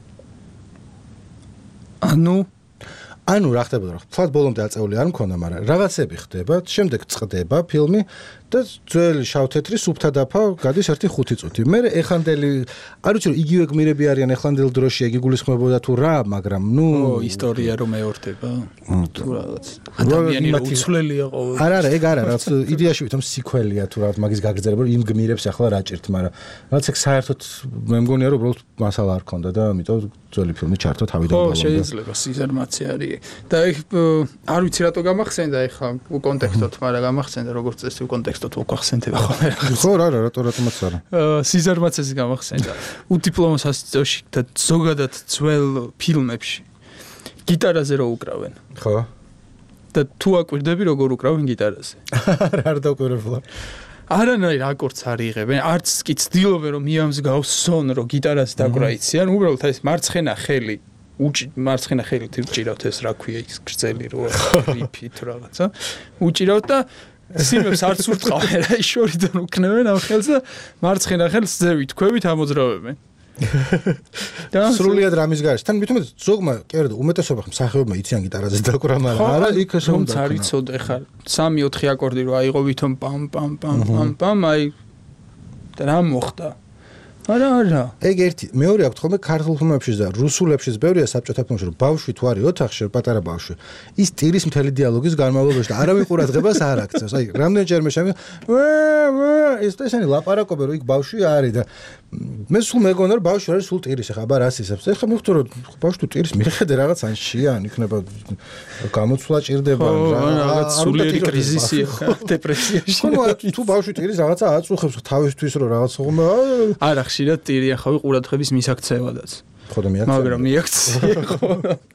ანუ ანუ რა ხდებოდა რა თვათ ბოლომდე აწეული არ მქონდა მაგრამ რაღაცები ხდება შემდეგ წდება ფილმი და ძველი შავ-თეთრი სუფთა დაფა გადის ერთი ხუთი წუთი მე ეხანდელი არ ვიცი რომ იგივე გმირები არიან ეხანდელ დროში ეგ იგულისხმებოდა თუ რა მაგრამ ნუ ისტორია რომ მეორდება თუ რაღაც ადამიანი რომ უცვლელია ყოველ არა არა ეგ არა რაღაც იდეაში ვითომ სიკველია თუ რაღაც მაგის გაგრძელება რომ იმ გმირებს ახლა რა ჭირთ მაგრამ რაღაც ეგ საერთოდ მე მგონია რომ უბრალოდ მასალა არ ქონდა და ამიტომ ძველი ფილმი ჩართო თავიდან ბოლომდე ხო შეიძლება სიზარმაცე არის და ეგ არ ვიცი რატო გამახსენდა ეხლა უკონტექსტოთ მაგრამ გამახსენდა როგორც წესი უკონტექსტოთ უკახსენდება ხოლმე ხო რა რა რატო რატომაც არა სიზარმაცეს გამახსენდა უდიპლომო სასწავლოში და ზოგადად ძველ ფილმებში გიტარაზე რო უკრავენ ხო და თუ აკვირდები როგორ უკრავენ გიტარაზე არ დაკვირვებულა არანაირ აკორდს არ იღებენ არც კი ცდილობენ რომ მიამსგავსონ რომ გიტარაზე დაკვრა იციან უბრალოდ ეს მარცხენა ხელი უჭი მარცხენა ხელით უჭირავთ ეს რა ქვია ის გრძელი რო რიფი თუ რაღაცა უჭირავთ და სიმებს არც ურტყავენ რა ის შორიდან უკნევენ ამ ხელს და მარცხენა ხელს ზევით ქვევით ამოძრავებენ და სრულიად რამის გარშე თან მithumet ზოგმა კი არა უმეტესობა მსახიობმა იციან გიტარაზე დაკვრა მაგრამ არა იქ ესე უნდა არ იცოდე ხარ სამი ოთხი აკორდი რო აიღო ვითომ პამ პამ პამ პამ პამ აი და რა მოხდა არა არა ეგ ერთი მეორე აქვს ხოლმე ქართულ ფილმებში და რუსულებშიც ბევრია საბჭოთა ფილმებში რომ ბავშვი თუ არის ოთახში პატარა ბავშვი ის ტირის მთელი დიალოგის განმავლობაში და არავინ ყურადღებას არ აქცევს აი რამდენჯერ მე შემი ეს ესენი ლაპარაკობენ რომ იქ ბავშვი არის და მე სულ მეგონა რომ ბავშვი არის სულ ტირის ახლა აბა რას ისებს ეხლა მივხვდი რომ ბავშვი თუ ტირის მიხედე რაღაც ან შიან იქნება გამოცვლა ჭირდება რაღაც სულიერი კრიზისია დეპრესიაში თუ ბავშვი ტირის რაღაცა აწუხებს თავისთვის რომ რაღაც ხომ არა ხშირად ტირია ხავი ყურადღების მისაქცევადაც ხო და მიაქცია მაგრამ მიაქცია ხო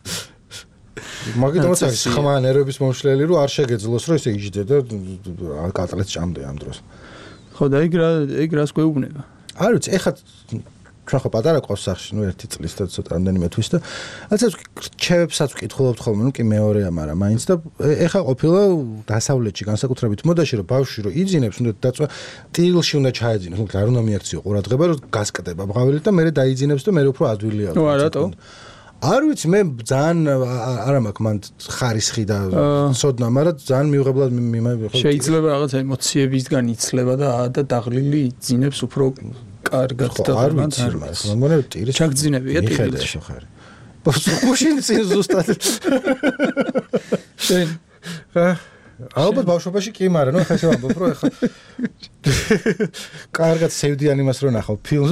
მაგიტომაც არის ხმა ნერვების მომშლელი რომ არ შეგეძლოს რომ ესე იჯდე და კატლეტს ჭამდე ამ დროს ხო და ეგ რა ეგ რას გვეუბნება არ ვიცი ეხლა ჩვენ ხო პატარა ყავს სახში ნუ ერთი წლის და ცოტა რამდენიმე თვის და რაღაცა რჩევებსაც ვკითხულობთ ხოლმე ნუ კი მეორეა მაგრამ მაინც და ეხლა ყოფილა დასავლეთში განსაკუთრებით მოდაში რომ ბავშვი რომ იძინებს უნდა დაწვა ტილში უნდა ჩაეძინოს ნუ არ უნდა მიაქციო ყურადღება რომ გასკდება ბღავილი და მე დაიძინებს და მე უფრო ადვილია ნუ რატო არ ვიცი მე ძალიან არა მაქვს მან ხარისხი და სოდნა მაგრამ ძალიან მიუღებლად შეიძლება რაღაც ემოციებისგან იცლება და და დაღლილი იძინებს უფრო კარგად და არ ვიცი მაგრამ მგონია ტირის ჩაგძინებია ტილში ხარი ბავშვი წინ ზუსტად შენ ალბათ ბავშვობაში კი მაგრამ ნუ ხა ესე ვამბობ რომ ხა კარგად სევდიან იმას რომ ნახავ ფილმს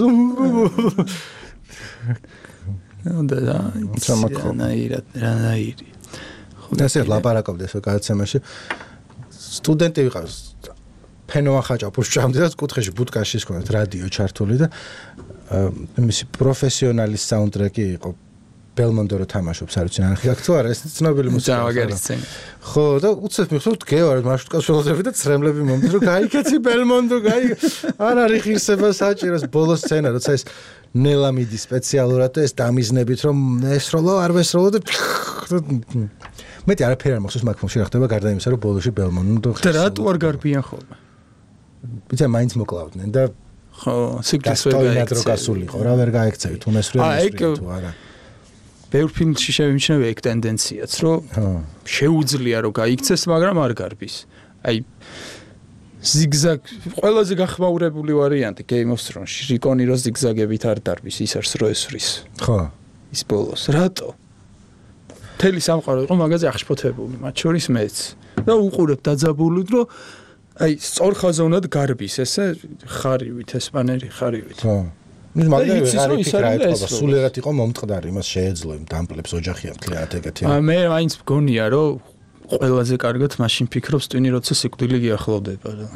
და და ნაირად ნაირი ხო ესე ლაპარაკობდი ეს გადაცემაში სტუდენტი ვიყავს ფენოა ხაჭაპურს ჭამდი და კუთხეში ბუტკაში ჰქონდათ რადიო ჩართული და მისი პროფესიონალის საუნდტრეკი იყო ბელმონდო რო თამაშობს, არ ვიცი, ნახე აქ თუ არა, ეს ცნობილი მუსიკა. ძაღარის სცენა. ხო, და უცებ მიხსოვთ გეوارد მარშრუტკას შევაძები და ცრემლები მომდის, რომ გაიქეცი ბელმონდო, გაი არ არის ღირსება საჭიროს ბოლო სცენა, როცა ეს ნელა მიდის სპეციალურად და ეს დამიზნებით, რომ ესროლო, არ ვესროლო და მეტი არაფერი არ მახსოვს მაგ ფილმში რა ხდება გარდა იმისა, რომ ბოლოში ბელმონდო და რატო არ გარბიან ხოლმე? ბიჭა მაინც მოკლავდნენ და ხო, სიკვდილს ვერ გაიქცევი. გასულიყო, რა ვერ გაიქცევი, თუ მესვრია მესვრია თუ არა. ბევრ ფილმში შევიმჩნევი ეგ ტენდენციაც, რომ შეუძლია რომ გაიქცეს, მაგრამ არ გარბის. აი ზიგზაგ ყველაზე გახმაურებული ვარიანტი Game of Thrones-ში, რიკონი რო ზიგზაგებით არ დარბის, ის არს რო ესვრის. ხო. ის ბოლოს, რატო? თელი სამყარო იყო მაგაზე აღშფოთებული, მათ შორის მეც. და უყურებ დაძაბულოდ, რომ აი სწორხაზოვნად გარბის ესე ხარივით, ესპანელი ხარივით. ხო. ის მაგარი ვეღარ იფიქრა, სულიერად იყო მომწყდარი, იმას შეეძლო იმ დამპლებს ოჯახია მთლიანად ეგეთი. აა მე მაინც მგონია, რომ ყველაზე კარგად მაშინ ფიქრობს ტვინი, როცა სიკვდილი გიახლოვდება და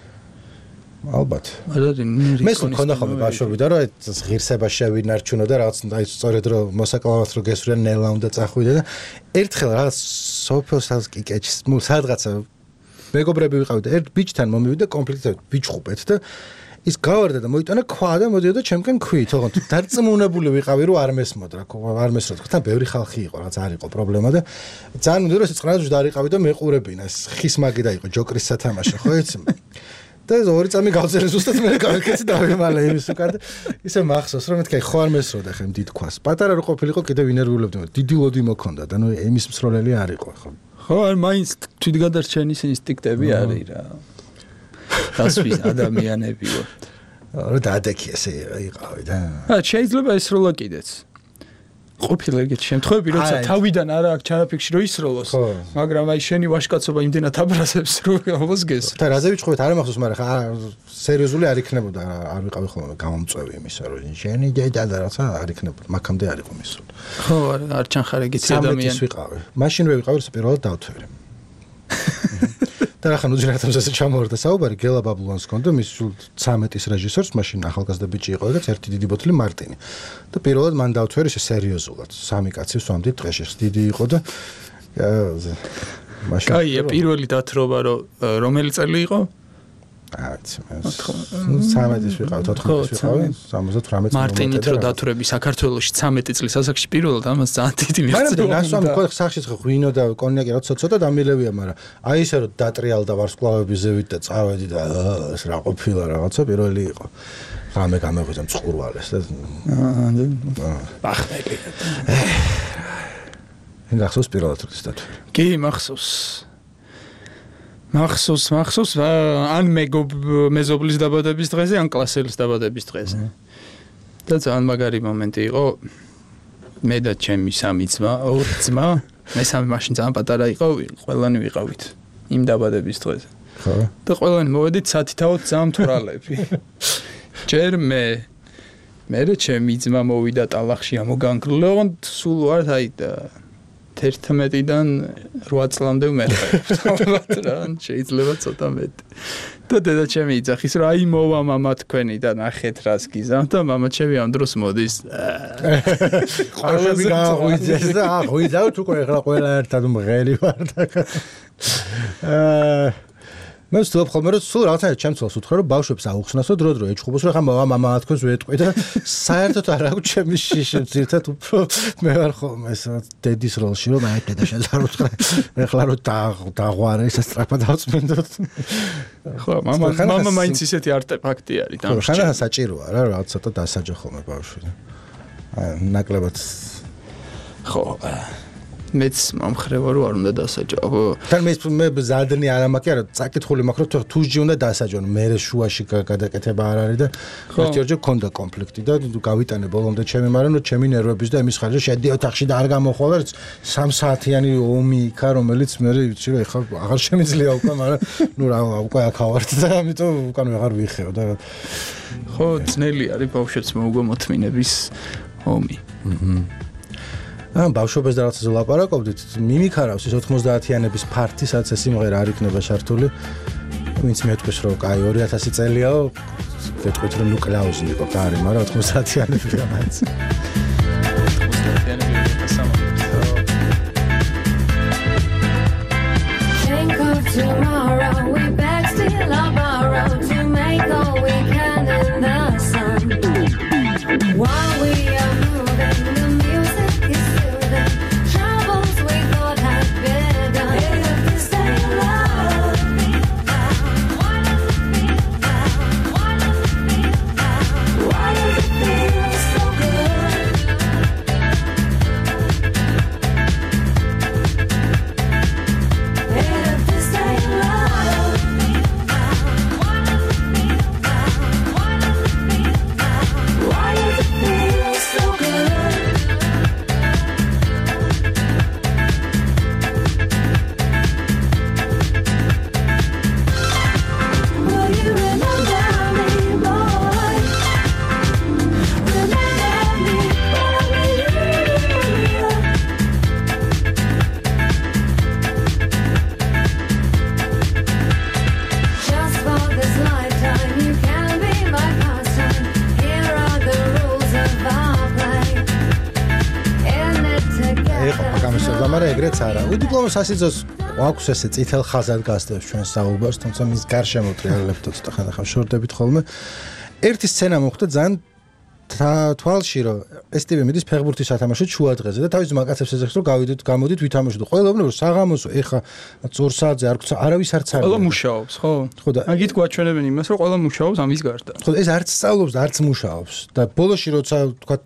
ალბათ. მაგრამ მე მქონდა ხოლმე ბავშვები და რომ ეს ღირსება შევინარჩუნო და რაღაც აი სწორედ რომ მოსაკლავად რო გესვრია ნელა უნდა წახვიდე და ერთხელ რაღაც სოფელსაც კიკეჩის ნუ სადღაცა მეგობრები ვიყავით ერთ ბიჭთან მომივიდა კონფლიქტი ვიჩხუბეთ და ის გავარდა და მოიტანა ქვა და მოდიოდა ჩემკენ ქვით, ოღონდ დარწმუნებული ვიყავი რომ არ მესმოდრა, არ მესმოდრა. თან ბევრი ხალხი იყო, რაც არ იყო პრობლემა და ძალიან მინდოდა რომ წყნარში დარიყავი და მეყურებინა, ეს ხის მაგიდა იყო ჯოკრის სათამაშო, ხო იცი? და ორი წამი გავწერე ზუსტად მე გავიქეცი დავიმალე იმის უკან და ისე მახსოვს რომ მეთქი ხო არ მესროდა ხე დიდ ქვას. პატარა რო ყოფილიყო კიდევ ინერვიულებდი, დიდი ლოდი მოქონდა და ნუ იმის მსროლელი არ იყო ხო. ხო, არ მაინც თვითგადარჩენის ინსტინქტები არის რა. დასვის ადამიანებიო. რა დაადექი ესე იყავი და. აა შეიძლება ესროლა კიდეც. ყოფილა ეგეთი შემთხვევები, როცა თავიდან არა აქვს ჩანაფიქში რომ ისროლოს, მაგრამ აი შენი ვაშკაცობა იმდენად აბრაზებს რომ მოსგეს. და რაზე ვიჩხუბეთ არ მახსოვს, მაგრამ ხა სერიოზული არ იქნებოდა, არ ვიყავი ხოლმე გამომწვევი იმისა, რომ შენი დედა და რაცა არ იქნებოდა, მაგამდე არ იყო მისული. ხო, არ არ ჩანხარ ეგეთი ადამიანი. სამეტის ვიყავი. მაშინვე ვიყავი, რომ პირველად დავთვერი. და ახლა უძინართან ესე ჩამოვარდა საუბარი გელა ბაბლუანს ჰქონდა მის სულ ცამეტის რეჟისორს მაშინ ახალგაზრდა ბიჭი იყო ეგეც ერთი დიდი ბოთლი მარტინი და პირველად მან დავთვერი ესე სერიოზულად სამი კაცი ვსვამდით დღეში დიდი იყო და მაშინ კაია პირველი დათრობა რომ რომელი წელი იყო აიც ცამეტის ვიყავ ოთხმოცდაათის ვიყავი სამოცდათვრამეტი მარტინით რო დათვრები საქართველოში ცამეტი წლის ასაკში პირველად ამას ძალიან დიდი მიღწევა მაგრამ ნასვამ ხო სახში ღვინო და კონიაკი რა ცოტა დამილევია მაგრამ აი ესე რომ დატრიალდა ვარსკვლავების ზევით და წავედი და ეს რა ყოფილა რაღაცა პირველი იყო რამე გამეღვიძა მწყურვალეს და აა ბახმელი მახსოვს პირველად როდის დათვერი კი მახსოვს მახსოვს, მახსოვს, ან მეგობ მეზობლის დაბადების დღეზე, ან კლასელის დაბადების დღეზე. და ძალიან მაგარი მომენტი იყო. მე და ჩემი სამი ძმა, ორი ძმა, მე სამი მაშინ ძალიან პატარა იყო, ყველანი ვიყავით იმ დაბადების დღეზე. ხო. და ყველანი მოვედით სათითაოდ ძალიან თვრალები. ჯერ მე მე და ჩემი ძმა მოვიდა ტალახში ამოგანგრილე, ოღონდ სულ ვარ აი და ერთმეტიდან რვა წლამდე ვმერყევთ რა შეიძლება ცოტა მეტი და დედა ჩემი იძახის რომ აი მოვა მამა თქვენი და ნახეთ რას გიზამთ და მამა ჩემი ამ დროს მოდის ყველები გაღვიძეს და აღვიძავთ უკვე ახლა ყველა ერთად მღერი ვარ და აა მე ვსწავლობ ხოლმე რომ სულ რაღაცა ჩემ ცოლს უთხრა რომ ბავშვებს აუხსნასო დრო დრო ეჩხუბოს რომ ხა მამა მამა თქვენს ვეტყვი და საერთოდ არ აქვს ჩემი შიში ძირთად უფრო მე ვარ ხოლმე ეს დედის როლში რომ აი დედაშენ არ უთხრა ეხლა რომ დაღვარე ეს სწრაფად დავწმინდოთ ხო მამა მამა მაინც ისეთი არტეფაქტი არის დამშჭი ხანა საჭიროა რა რაღაც ცოტა დასაჯო ხოლმე ბავშვი აი ნაკლებად ხო მეც მომხრევა რომ არ უნდა დასაჯო. თან მე მე ზადნი არ ამაკი არა წაკითხული მაქვს რომ თუჯი უნდა დასაჯონ მე შუაში გადაკეთება არ არის და ერთჯერ გქონდა კონფლიქტი და გავიტანე ბოლომდე ჩემი მაგრამ რომ ჩემი ნერვების და იმის ხარჯზე შედი ოთახში და არ გამოხვალა სამ საათიანი ომი იქა რომელიც მე ვიცი რომ ეხლა აღარ შემიძლია უკვე მაგრამ ნუ რა უკვე აქ ავართ და ამიტომ უკან ვეღარ ვიხეო და ხო ძნელი არის ბავშვებს მოუგო მოთმინების ომი. აჰა ამ ბავშვებს და რაღაცაზე ვლაპარაკობდით მიმიქარავს ის ოთხმოცდაათიანების ფართი სადაც ეს სიმღერა არ იქნება შართული ვინც მეტყვის რომ კაი ორი ათასი წელიაო მეტყვით რომ ნუ კლაუზი იყო კარი მაგრამ ოთხმოცდაათიანები რა მაინც ოთხმოცდაათიანები Tomorrow we beg still or borrow to make all we can in the sun. While we are moving, the music is soothing. Troubles we thought had begun. If you stay alive, why does it feel bad? Why does it feel bad? Why does it feel so good? If you stay alive, why does it feel bad? Why does it feel bad? Why does it feel so good? Will you remember me, boy? Remember me, boy. Just for this lifetime, you can be my pastime. Here are the rules of our play. In it ეხო მაგამისო, together. მაგრამ ეგრეც არა. უდიპლომო სასიძოს აქვს ესე წითელ ხაზად გასდევს ჩვენ საუბარს, თუმცა მის გარშემო ტრიალებთ ცოტა ხანახან შორდებით ხოლმე. ერთი სცენა მოხდა ძალიან თა- თვალში, რომ ეს ტიპი მიდის ფეხბურთის სათამაშოდ შუა დღეზე და თავის მაკაცებს ეძახს, რომ გავიდეთ, გამოდით, ვითამაშოთ. ყველაფერი რომ საღამოსო, ეხა წურსაძე არ გწა, არავის არც არ. ყველა მუშაობს, ხო? ხო და მაგით გვაჩვენებენ იმას, რომ ყველა მუშაობს ამის გარდა. ხო ეს არც სწავლობს და არც მუშაობს და ბოლოში როცა თქვათ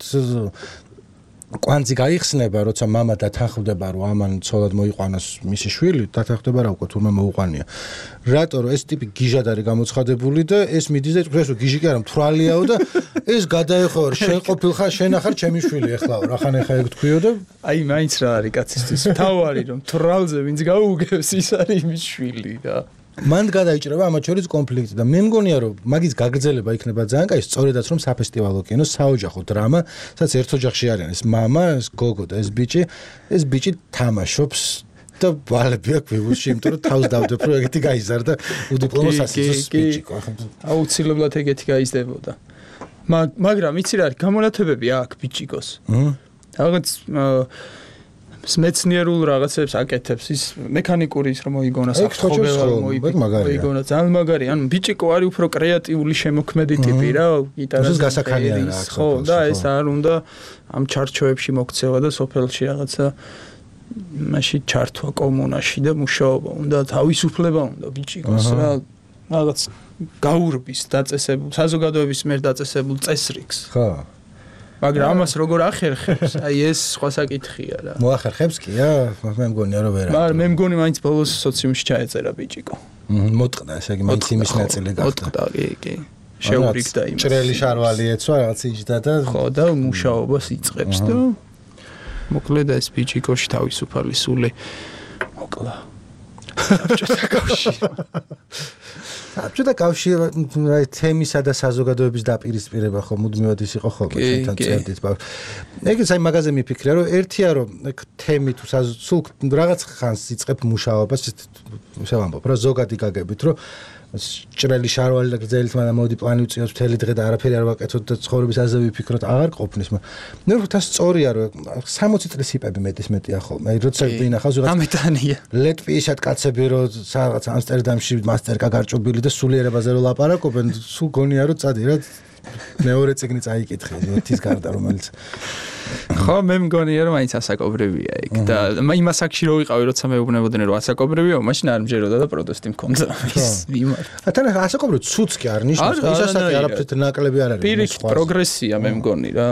კვანძი გაიხსნება, როცა მამა დათანხმდება, რომ ამან ცოლად მოიყვანოს მისი შვილი, დათანხმდება რა უკვე თურმე მოუყვანია. რატო რომ ეს ტიპი გიჟად არის გამოცხადებული და ეს მიდის და იტყვის რომ გიჟი კი არა მთვრალიაო და ეს გადაეხო შენ ყოფილხარ შენ ახარ ჩემი შვილი ეხლაო რახან ეხა ეგ თქვიო და აი მაინც რა არის კაცისთვის თავარი რომ თრალზე ვინც გაუგებს ის არის იმის შვილი და მან გადაიჭრება ამათ შორის კონფლიქტი და მე მგონია რომ მაგის გაგრძელება იქნება ძალიან კაი სწორედაც რომ საფესტივალო კინო საოჯახო დრამა სადაც ერთ ოჯახში არიან ეს მამა ეს გოგო და ეს ბიჭი ეს ბიჭი თამაშობს და ვალები აქვს ვიბუსში იმიტომ რომ თავს დავდებ რომ ეგეთი გაიზარდა უდიპლომო სასიცოცხლო ბიჭი ხო აუცილებლად ეგეთი გაიზრდებოდა მაგრამ იცი რა არის გამონათებები აქ ბიჭიკოს რაღაც მეცნიერულ რაღაცებს აკეთებს ის მექანიკური ის რომ მოიგონა საფრთხობელა მოიგონა ძალიან მაგარი ანუ ბიჭიკო არის უფრო კრეატიული შემოქმედი ტიპი რა გიტარაზე გასახანია რა ხო და ეს არ უნდა ამ ჩარჩოებში მოქცევა და სოფელში რაღაცა მაშინ ჩართვა კომუნაში და მუშაობა უნდა თავისუფლება უნდა ბიჭიკოს რა რაღაც გაურბის დაწესებულ საზოგადოების მიერ დაწესებულ წესრიგს ხო მაგრამ ამას როგორ ახერხებს? აი ეს სხვა საკითხია რა. მოახერხებს კი რა, მე მგონია რომ ვერა. მაგრამ მე მგონი მაინც ბოლოს სოციუმში ჩაეწერა ბიჭიკო. მოტყდა, ესე იგი მაინც იმის ნაწილი გახდა. მოტყდა, კი, კი. შეურიგდა იმას. ჭრელი შარვალი ეცვა რაღაც იჯდა და ხო და მუშაობას იწყებს და მოკლედ ეს ბიჭიკოში თავისუფალი სული მოკლა. საბჭოთა კავშირი. საბჭოთა კავშირი აი თემისა და საზოგადოების დაპირისპირება ხო მუდმივად ის იყო ხოლმე ჩვენთან წერდით ბავშვ. ეგეც აი მაგაზე მიფიქრე რომ ერთია რომ თემი თუ სულ რაღაც ხანს იწყებ მუშაობას ისე ვამბობ რა ზოგადი გაგებით რომ ჭრელი შარვალი და გრძელით მაგრამ მოდი პლანი უწიოს მთელი დღე და არაფერი არ ვაკეთოთ და ცხოვრების აზრზე ვიფიქროთ აღარ ყოფნის მაგრამ მე ვთქვი სწორია რომ სამოცი წლის იპები მეტის მეტია ხოლმე აი როცა ვინახავს რაღაც ამეტანია ლეტვიისად კაცები რომ რაღაც ამსტერდამში მასტერკა გარჭობილი და სულიერებაზე რომ ლაპარაკობენ სულ გონია რომ წადი რა მეორე წიგნი წაიკითხე ერთის გარდა რომელიც ხო მე მგონია რომ მაინც ასაკობრივია იქ და იმას აქში რო ვიყავი როცა მეუბნებოდნენ რომ ასაკობრივია მაშინ არ მჯეროდა და პროტესტი მქონდა ის მიმართ ათან ასაკობრივი ცუც კი არ ნიშნავს ის ასაკი არაფრით ნაკლები არ არის პირიქით პროგრესია მე მგონი რა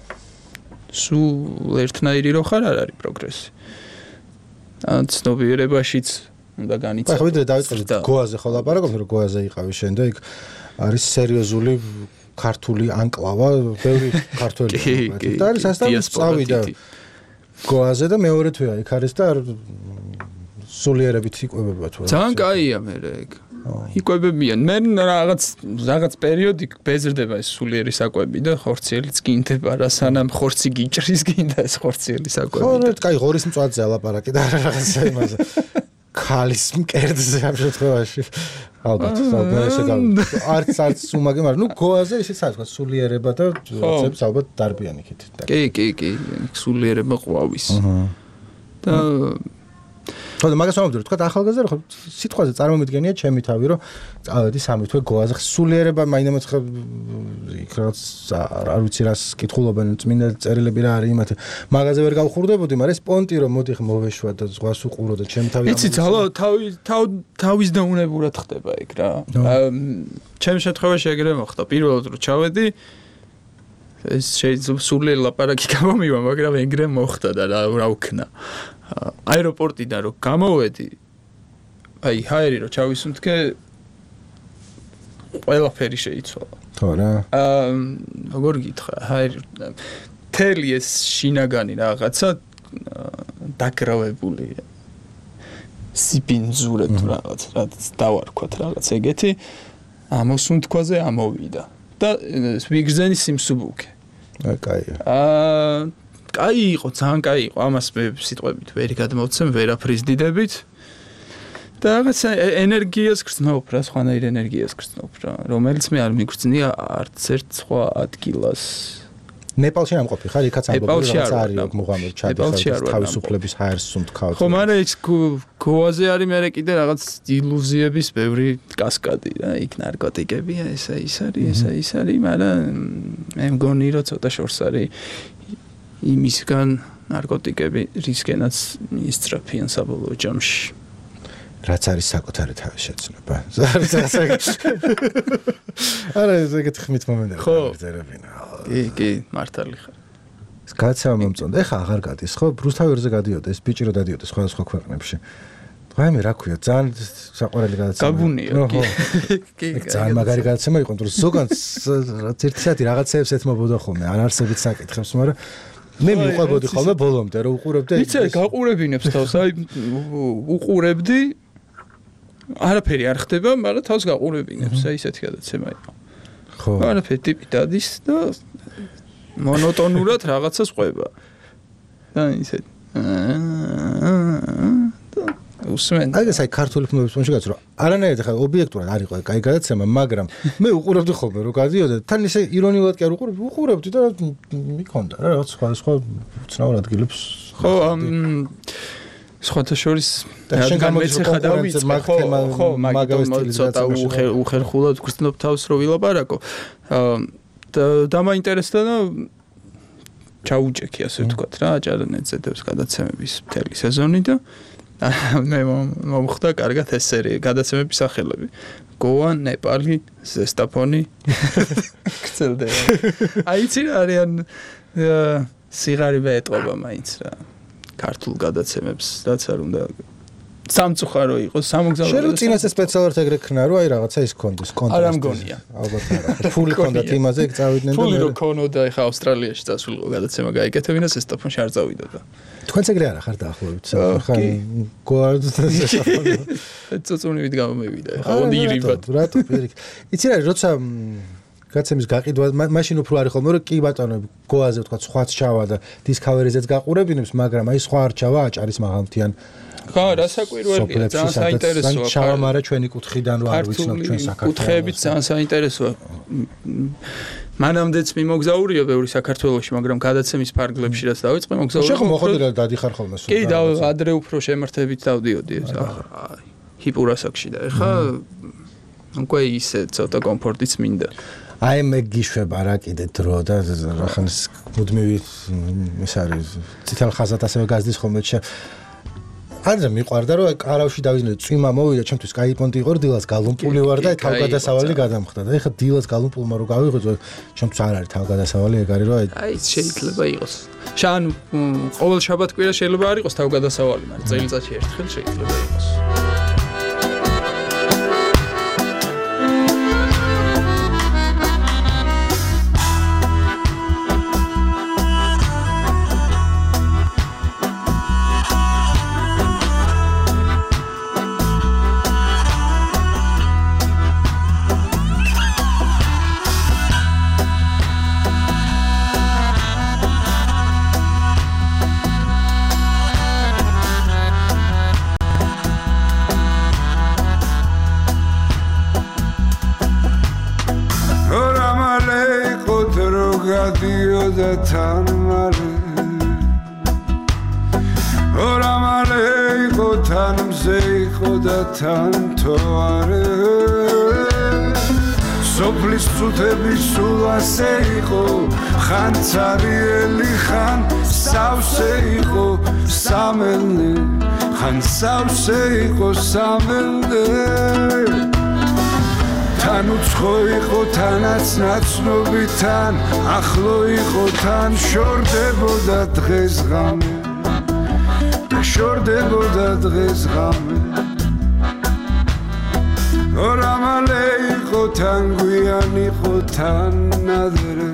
სულ ერთნაირი რო ხარ არ არის პროგრესი ან ცნობიერებაშიც უნდა განიცადო ხო ვიდრე დავიწყებთ გოაზე ხო ლაპარაკობთ რომ გოაზე იყავი შენ და იქ არის სერიოზული ქართული ანკლავა, ბევრი ქართველი. და არის ასთან წავიდა გოაზე და მეორე თვეა იქ არის და სულიერებით იკვებება თუ რა. ძალიან კაია მე ეგ. იკვებებიან. მე რაღაც რაღაც პერიოდი ბეზრდება ეს სულიერი საკვები და ხორციელიც გინდება რა სანამ ხორცი გიჭრის გინდა ეს ხორციელი საკვები. ხო, ნუ კაი ღორის მწვაძე ლაპარაკი და რაღაცა იმაზე. ქალის მკერდზე ამ შემთხვევაში ალბათ ალბათ ესე გავიგე არც არც უმაგე მაგრამ ნუ გოაზე ისიც არის თქვა სულიერება და რაღაცებს ალბათ დარბიან იქით კი კი კი სულიერება ყვავის და ხო და მაგას ვამბობდი, თქვა ახალგაზრდა ხო სიტყვაზე წარმომიდგენია ჩემი თავი, რომ წავედი სამი თვე გოაზე, სულიერება მაინდამაც ხა იქ რაღაც არ ვიცი რას კითხულობენ, წმინდა წერილები რა არის იმათ. მაგაზე ვერ გავხურდებოდი, მაგრამ ეს პონტი რომ მოდი ხა მოვეშვა და ზღვას უყურო და ჩემი თავი იცი ძალა თავი თავის დაუნებურად ხდება იქ რა. ჩემ შემთხვევაში ეგრე მოხდა. პირველად რომ ჩავედი ეს შეიძლება სულიერ ლაპარაკი გამომივა, მაგრამ ეგრე მოხდა და რა რა ვქნა. აეროპორტიდან რომ გამოვედი, აი ჰაერი რომ ჩავისუნთქე, ყველაფერი შეიცვალა. ხო რა. აა როგორ გითხრა, ჰაერი თელი ეს შინაგანი რაღაცა დაკრავებული სიპინძურე თუ რაღაც რაც დავარქვათ რაღაც ეგეთი ამოსუნთქვაზე ამოვიდა და ვიგრძენი სიმსუბუქე. აი კაია. აა კაი იყო, ძალიან კაი იყო. ამას მე სიტყვებით ვერ გადმოვცემ, ვერაფრიზდიდებით. და რაღაცა ენერგიას გრძნობ რა, სხვანაირ ენერგიას გრძნობ რა, რომელიც მე არ მიგრძნია არც ერთ სხვა ადგილას. ნეპალში არ მყოფი ხარ, იქაც ამბობენ რომ არის მუღამედ ჩადის თავისუფლების ჰაერს სუნთქავთ. ხო, მაგრამ ის გოაზე არის მე კიდე რაღაც ილუზიების ბევრი კასკადი რა, იქ ნარკოტიკებია, ესა ის არის, ესა ის არის, მაგრამ მე მგონი რომ ცოტა შორს არის იმისგან ნარკოტიკები რისკენაც ისწრაფიან საბოლოო ჯამში. რაც არის საკუთარი თავის შეცნობა. არა ეს ეგეთი ხმით მომენტები გრძელებინა. კი, კი, მართალი ხარ. ეს გაცემა მომწონდა. ეხა აღარ გადის, ხო? ბრუსთავერზე გადიოდა, ეს ბიჭი რო დადიოდა სხვადასხვა ქვეყნებში. დღე მე რა ქვია, ძალიან საყვარელი გადაცემა. გაბუნია, კი. კი, ძალიან მაგარი გადაცემა იყო, რომ ზოგადად რაც ერთი საათი რაღაცეებს ეთმობოდა ხოლმე, არ არსებით საკითხებს, მაგრამ მე მიყვებოდი ხოლმე ბოლომდე, რომ უყურებდი. იცი, გაყურებინებს თავს, აი უყურებდი არაფერი არ ხდება, მაგრამ თავს გაყურებინებს, აი ესეთი გადაცემა იყო. ხო. არაფერი ტიპი დადის და მონოტონურად რაღაცას ყვება. და ისეთ უსმენ. აი ეს აი ქართული ფილმების პონჩი გაწრო. არანაირად ხა ობიექტურად არ იყო კაი გადაცემა, მაგრამ მე უყურებდი ხოლმე რომ გადიოდა, თან ისე ირონიულად კი არ უყურებდი, უყურებდი და მიქონდა რა რაღაც სხვა სხვა უცნაურ ადგილებს. ხო, სხვათა შორის რადგან მეც ხა დავიწყე, ხო, ხო, მაგალითად ცოტა უხერხულად გრძნობ თავს რომ ვილაპარაკო. და დამაინტერესდა და ჩაუჭექი ასე ვთქვათ რა, აჭარანეთზე დევს გადაცემების მთელი სეზონი და მე მომხდა კარგად ეს სერია გადაცემების სახელები. გოა, ნეპალი, ზესტაფონი. გწელდება. აი იცი რა არიან სიღარიბე ეტყობა მაინც რა. ქართულ გადაცემებს რაც არ უნდა სამწუხარო იყოს, სამოგზაურო. შეიძლება წინასე სპეციალურად ეგრე ქნა, რომ აი რაღაცა ის კონდეს, კონდეს. არ ამგონია. ალბათ არა. ფული კონდათ იმაზე წავიდნენ და ფული რო ქონოდა, ეხა ავსტრალიაში წასულიყო გადაცემა გაიკეთებინა, ზესტაფონში არ წავიდოდა. თქვენც ეგრე არა ხარ დაახლოებით, ხან გოარდ და ზესტაფონი. წუწუნივით გამომივიდა, ეხა ონირიბად. რატო პირიქ. იცი რა, როცა გაცემის გაყიდვა მაშინ უფრო არის ხოლმე რომ კი ბატონო გოაზე ვთქვა სხვაც ჩავა და დისკავერიზეც გაყურებინებს, მაგრამ აი სხვა არ ჩავა აჭარის მაღალმთიან. ხო, რასაკვირველია, ძალიან საინტერესოა. ჩავა, მაგრამ ჩვენი კუთხიდან რო არ ვიცნობ ჩვენ საქართველოს. კუთხეებით ძალიან საინტერესოა. მანამდეც მიმოგზაურია ბევრი საქართველოში, მაგრამ გადაცემის ფარგლებში რაც დავიწყე მოგზაურობა. შეხო მოხდი რა დადიხარ ხოლმე სულ. კი, და ადრე უფრო შემართებით დავდიოდი. ჰიპურასაკში და ეხა უკვე ისე ცოტა კომფორტიც მინდა. აი მე გიშვება რა კიდე დრო და ახანს მუდმივი ეს არის ციტალ ხაზად ასევე გაზდის ხოლმე შე ანდრე მიყვარდა რომ არავში დავიზნე წვიმა მოვიდა ჩემთვის კაი პონტი იყო დილას გალუმპული ვარ და თავგადასავალი გადამხდა და ეხა დილას გალუმპულმა რო გავიღვიძო ჩემთვის არ არის თავგადასავალი ეგ არის რომ აი შეიძლება იყოს შან ყოველ შაბათ-კვირა შეიძლება არ იყოს თავგადასავალი მაგრამ წელიწადში ერთხელ შეიძლება იყოს თან მალე ორა მალე იყო თან მზე იყო და თან თოარე სოფლის წუთები სულ ასე იყო ხან цаრიელი ხან სავსე იყო სამელნე ხან სავსე იყო სამელნე თან უცხო იყო თანაც ნაცნობიდან ახლო იყო თან შორდებოდა დღეს ღამე და შორდებოდა დღეს ღამე ორამალე იყო თან გვიანი იყო თან ადრე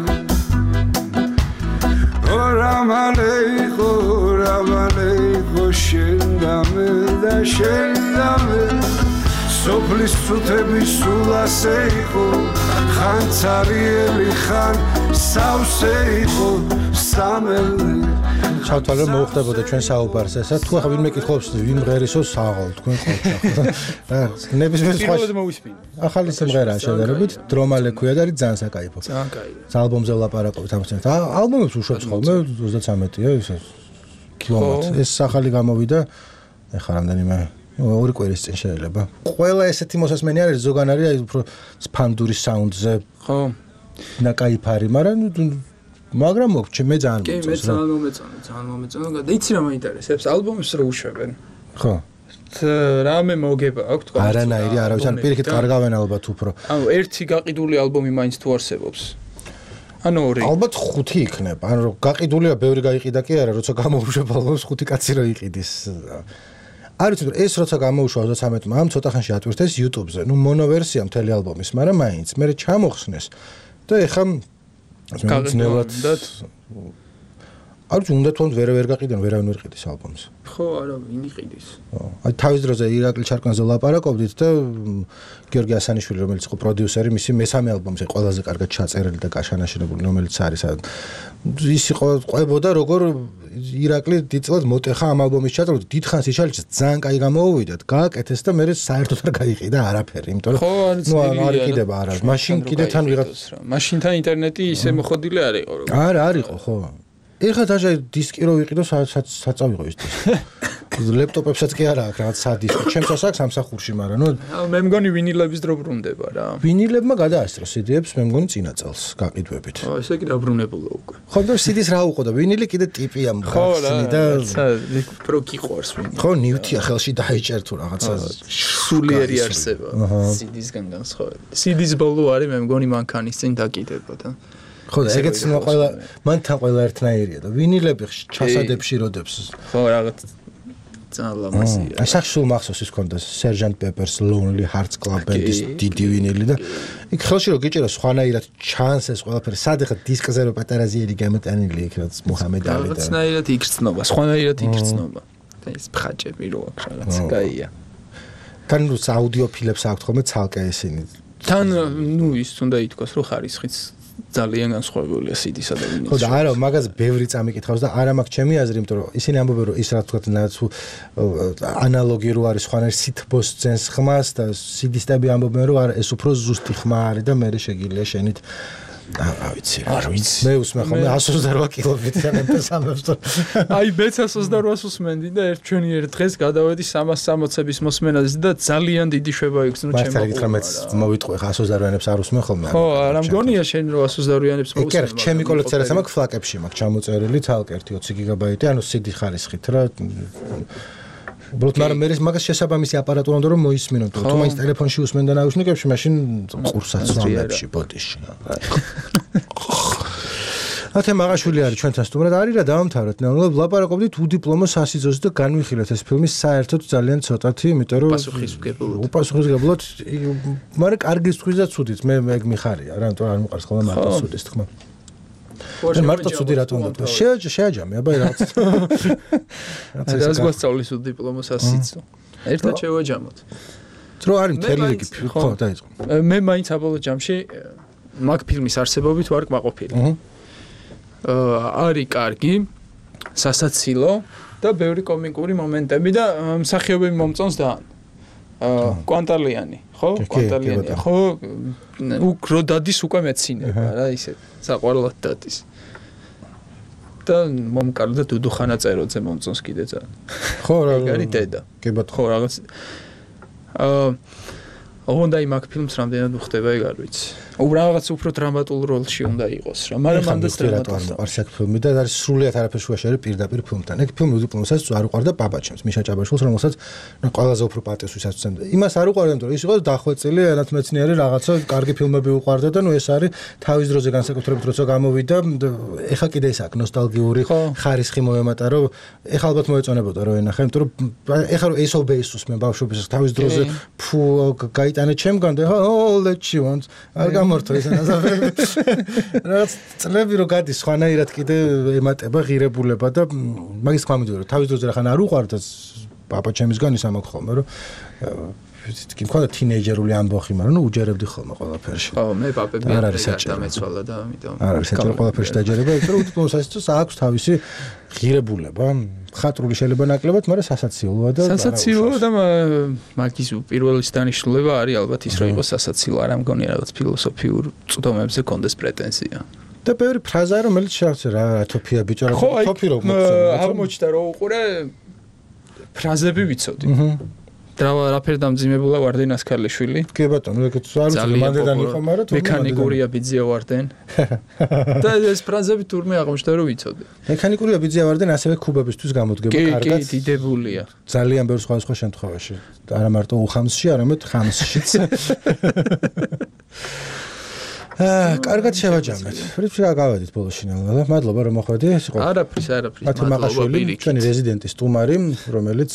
ორამალე იყო ორამალე იყო შენ დამე და შენ დამე სოფლის წუთები სულ ასე იყო ხან цаრიელი ხან სავსე იყო სამელნე ჩავთვალე რომ მოუხდებოდა ჩვენ საუბარს ესა თუ ახლა ვინმე კითხულობს ვინ მღერისოს საღოლ თქვენ ყოლჩა და ნებისმიერ სხვა ახალი სიმღერაა შედარებით დრომალე ქვია და არის ძალიან საკაიფო ძალიან კაი ალბომზე ვლაპარაკობთ ამასთან ალბომებს უშვებს ხოლმე ოცდაათია ისე კილომეტრი ეს ახალი გამოვიდა ეხლა რამდენიმე ორი კვირის წინ შეიძლება. ყველა ესეთი მოსასმენი არის ზოგან არის აი უფრო სპანდური საუნდზე. ხო. და кайფარი, მაგრამ მაგრამ მოგჩი მე ძალიან მოწონს. კი, მე ძალიან მომეწონა, ძალიან მომეწონა. და იცი რა მაინტერესებს? ალბომს რო უშვებენ. ხო. რამე მოგება აქვს თქვა. არანაირი, არავის ან პირიქით კარგავენ ალბათ უფრო. ანუ ერთი გაყიდული ალბომი მაინც თუ არსებობს. ანუ ორი. ალბათ ხუთი იქნება. ანუ გაყიდულია, ბევრი გაიყიდა კი არა, როცა გამოუშვებ ალბომს ხუთი კაცი რო იყიდის. არის თუ ეს როცა გამოუშვა ოცდათვრამეტმა ამ ცოტა ხანში ატვირთეს YouTube-ზე, ნუ მონოვერსია მთელი ალბომის, მაგრამ მაინც მე ჩამოხსნეს და ეხა ძნელად არის უნდა თუნდ ვერ ვერ გაყიდენ, ვერავინ ვერ ყიდის ალბომს. ხო, არა, ვინ იყიდის? ხო, აი თავის დროზე ირაკლი ჩარკვანზე ლაპარაკობდით და გიორგი ასანიშვილი, რომელიც იყო პროდიუსერი, მისი მესამე ალბომზე ყველაზე კარგად ჩაწერილი და კაშანაშენებული, რომელიც არის ის იყო ყვებოდა როგორ ირაკლი დიდწილად მოტეხა ამ ალბომის ჩაწერა, დიდხანს იშალიჩა, ძალიან კაი გამოუვიდათ, გააკეთეს და მე საერთოდ არ გაიყიდა არაფერი, იმიტომ რომ ნუ არ იყიდება არა. მაშინ კიდე თან ვიღაც მაშინ თან ინტერნეტი ისე მოხდილი არ იყო როგორ. არა, არ იყო, ხო. ეხლა დაჟე დისკი რო ვიყიდო საწავიღო ის დისკი. ლეპტოპებსაც კი არა აქვს რაღაც სადისკო. ჩემსაც აქვს სამსახურში, მაგრამ ნუ მე მგონი ვინილების დრო ბრუნდება რა. ვინილებმა გადაასწრო სი დი-ებს, მე მგონი წინა წელს გაყიდვებით. ხო, ესე კი დაბრუნებულა უკვე. ხო, და სი დი-ს რა უყოდა? ვინილი კიდე ტიპია მღაცნი და პრო გიყვარს ვინილი. ხო, ნივთია ხელში დაიჭერ თუ რაღაცა სულიერი არსება. სი დი-სგან განსხვავებით. სი დი-ს ბოლო არის, მე მგონი მანქანის წინ დაკიდებოდა. ხო, ეგეც ნუ ყველა მან თან ყველა ერთნაირია და ვინილები ჩასადებში როდებს. ხო, რაღაც ძალიან ლამაზია. აი სახშულ მახსოვს ის კონდა Sergeant Pepper's Lonely Hearts Club Band-ის დიდი ვინილი და იქ ხელში რო გიჭირა სხვანაირად ჩანს ეს ყველაფერი. სად ეხა დისკზე რო პატარაზიერი გამოტანილი იქ რაც მუჰამედ ალი და რაღაცნაირად იგრძნობა, სხვანაირად იგრძნობა. და ეს ფხაჭები რო აქვს რაღაც კაია. თან ნუ აუდიოფილებს აქვთ ხოლმე ცალკე ისინი. თან ნუ ის უნდა ითქვას რომ ხარისხიც ძალიან განსხვავებულია სი დი-სა და ვინილში. ხო და არა, მაგაზე ბევრი წამიკითხავს და არა მაქვს ჩემი აზრი, იმიტომ რომ ისინი ამბობენ რომ ის რა თქვა ანალოგი რო არის სხვანაირ სითბოს ძენს ხმას და სი დი-სტები ამბობენ რომ არა, ეს უფრო ზუსტი ხმა არის და მე შეგიძლია შენით არ ვიცი. არ ვიცი. მე უსმენ ხოლმე εκατს ოცდაოთხ კილობიტიან ემ პი სამს. აი მეც εκατს ოცდაოთხს უსმენდი და ერთ ჩვენი ერთ დღეს გადავედი სამას სამოცების მოსმენაზე და ძალიან დიდი შვება იქცნო ჩემო. მართალი გითხრა მეც მოვიტყვი εκατს ოცდაოთხიანებს არ უსმენ ხოლმე. ხო, არა მგონია შენ რომ εκατს ოცდაოთხიანებს მოусმენ. კი, ჩემი კოლექციაც მაქვს ფლაკებში მაქვს ჩამოწერილი თალკ ერთი ოცი გიგაბაიტი, ანუ სი დი ხარისხით რა. უბრალოდ მაგრამ მე მაგას შესაბამისი აპარატურა უნდა რომ მოისმინო. თუ მაინც ტელეფონში უსმენ და ნაუშნიკებში, მაშინ ყურსაც ვამებში ბოდიში. ათე მაღაშვილი არის ჩვენთან სტუმრად, არის რა დავამთავროთ. ნელა ვლაპარაკობდით უდიპლომო სასიძოზე და განვიხილეთ ეს ფილმი საერთოდ ძალიან ცოტათი, იმიტომ რომ პასუხისმგებლად. უპასუხისმგებლად, მაგრამ კარგი სწვრის და ცუდით. მე მე მიხარია რა, იმიტომ არ მიყვარს ხოლმე მარტო ცუდის თქმა. და მარტო ცუდი რატომ უნდა? შეაჯა, შეაჯამე, აბა რაღაც. რაღაც გვასწავლის უდიპლომო სასიცო. ერთად შევაჯამოთ. დრო არის მთელი რიგი, ხო, დაიწყო. მე მაინც აბოლო ჯამში მაგ ფილმის არსებობით ვარ კმაყოფილი. აა არის კარგი, სასაცილო და ბევრი კომიკური მომენტები და მსახიობები მომწონს და აა კვანტალიანი, ხო? კვანტალიანი. ხო, უკრო დადის უკვე მეცინება რა, ისე საყვარლად დადის. და მომკარდა და დუდუხანა წეროძე მომწონს კიდე ძალიან. ხო რა. ეგარი დედა. კი ბატონო. ხო რაღაც აა უნდა იმ აქ ფილმს რამდენად უხდება ეგ არ ვიცი. უბრალოდ უფრო დრამატულ როლში უნდა იყოს რა. მაგრამ მანდაც დრამატულად არის აქ ფილმი და არის სრულიად არაფერ შუაში არის პირდაპირ ფილმთან. ეგ ფილმი უპირველესად არ უყვარდა პაპაჩემს, მიშა ჭაბაშვილს, რომელსაც ყველაზე უფრო პატივს ვისაცემდა. იმას არ უყვარდა, იმიტომ რომ ის იყო დახვეწილი, ენათმეცნიერი რაღაცა, კარგი ფილმები უყვარდა და ნუ ეს არის თავის დროზე განსაკუთრებით როცა გამოვიდა, ეხა კიდე ის აქ ნოსტალგიური ხარისხი მოემატა, რომ ეხა ალბათ მოეწონებოდა რომ ენახე, იმიტომ რომ ეხა რომ Ace of Base უსმენ ბავშვობის თავის დროზე ფუ გაიტანე ჩემგან და all that she wants არ გამორთო ეს ანაზავები. რაღაც წლები რო გადის სხვანაირად კიდე ემატება ღირებულება და მაგის თქმა მიდიო რომ თავის დროზე რახან არ უყვარდა პაპაჩემისგან ის ამაქვს ხოლმე რომ კი მქონდა თინეიჯერული ამბოხი, მაგრამ ნუ უჯერებდი ხოლმე ყველაფერში. ხო, მე პაპები არ არის დამეცვალა და ამიტომ არ არის საჭირო ყველაფერში დაჯერება, იმიტომ რომ უდიპლომოსასიც აქვს თავისი ღირებულება. ხატრული შეიძლება ნაკლებად, მაგრამ სასაცილოა და სასაცილოა და მაგის პირველი დანიშნულება არის ალბათ ის რომ იყოს სასაცილო, არ ამგონი რაღაც ფილოსოფიურ წვდომებზე კონდეს პრეტენზია. და ბევრი ფრაზაა რომელიც შეახცე რა თოფია ბიჭო რა თოფი რო აღმოჩნდა რომ უყურე ფრაზები ვიცოდი. და რაფერ დამძიმებულა ვარდენ ასქარლიშვილი. კი ბატონო, ეგეც არ ვიცი მანდედან იყო, მაგრამ მექანიკურია ბიძია ვარდენ. და ეს ფრაზები თურმე აღმოჩნდა რომ ვიცოდი. მექანიკურია ბიძია ვარდენ ასევე ქუბებისთვის გამოდგება კარგად. კი, კი, დიდებულია. ძალიან ბევრ სხვა სხვა შემთხვევაში. არა მარტო უხამსში, არამედ ხამსშიც. აა, კარგად შევაჯამეთ. ფრიფში გავედით ბოლოში ნელა. მადლობა რომ მოხვედი. ეს იყო არაფრის, არაფრის. მადლობა ჩვენი რეზიდენტის სტუმარი, რომელიც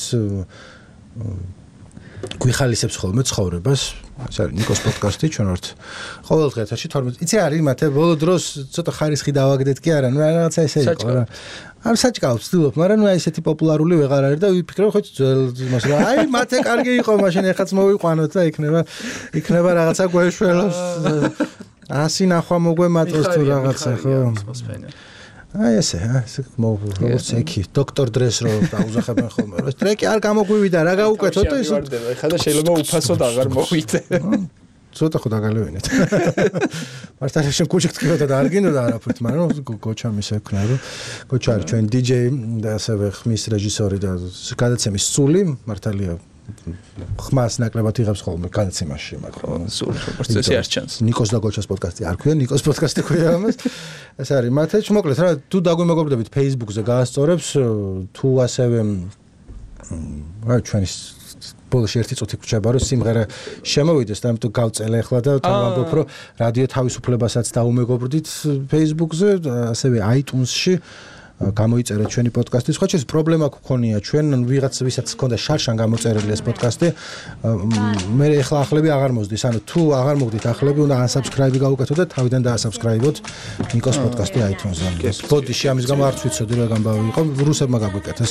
გვიხალისებს ხოლმე ცხოვრებას. ეს არის ნიკოს პოდკასტი, ჩვენ ვართ ყოველდღე ეთერში თორმეტ. იცი რა არის მათე ბოლო დროს ცოტა ხარისხი დავაგდეთ კი არა, ნუ რაღაცა ესე იყო რა. არ საჭკავს ვცდილობ, მაგრამ ნუ აი ესეთი პოპულარული ვეღარ არის და ვიფიქრე ხო ძველ იმას რა. აი მათე კარგი იყო, მაშინ ეხაც მოვიყვანოთ და იქნება იქნება რაღაცა გვეშველოს. ასი ნახვა მოგვემატოს თუ რაღაცა ხო. აი ესე, ეს როგორც ეკი, დოქტორ დრეს რო დაუზახებენ ხოლმე. ეს ტრეკი არ გამოგვივიდა, რა გაუკეთოთ და ისე. ეხლა და შეიძლება უფასოდ აღარ მოვიდე. ცოტა ხო დაგალევინეთ. მართალია კუჩიკ თქვა და არ გინდა არაფერთ, მაგრამ გოჩა მისე ვქნა რომ გოჩა არის ჩვენ დიჯეი და ასევე ხმის რეჟისორი და გადაცემის სული, მართალია ხმას ნაკლებად იღებს ხოლმე გადაცემაში, მაგრამ სულ პროცესი არ ჩანს. ნიკოს და გოჩას პოდკასტი არ ქვია, ნიკოს პოდკასტი ქვია ამას. ეს არის მათეჩ მოკლედ რა, თუ დაგვიმეგობრდებით Facebook-ზე გაასწორებს, თუ ასევე რა ჩვენი ბოლოში ერთი წუთი გვჭება რომ სიმღერა შემოვიდეს და ამიტომ გავწელე ახლა და თან ვამბობ რომ რადიო თავისუფლებასაც დაუმეგობრდით Facebook-ზე, ასევე iTunes-ში გამოიწერეთ ჩვენი პოდკასტი. სხვა შეიძლება პრობლემა გქონია ჩვენ ვიღაც ვისაც ჰქონდა შარშან გამოწერილი ეს პოდკასტი. მე ახლა ახლები აღარ მოსდის. ანუ თუ აღარ მოგდით ახლები, უნდა unsubscribe გაუკეთოთ და თავიდან დაასაბსკრაიბოთ ნიკოს პოდკასტი iTunes-ზე. ბოდიში ამის გამო არც ვიცოდი რა გამბავი იყო. რუსებმა გაგვიკეთეს.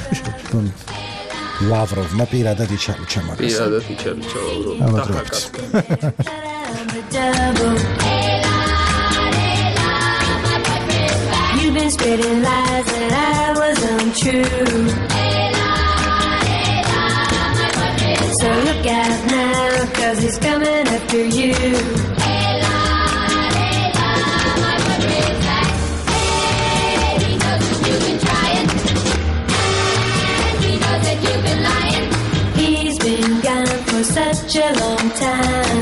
ლავროვმა პირადად იჩალიჩა მაგას. პირადად იჩალიჩა ლავროვმა. დახაკას. Been spreading lies that I was untrue. So look out now, cause he's coming after you. He knows that you've been trying, and he knows that you've been lying. He's been gone for such a long time.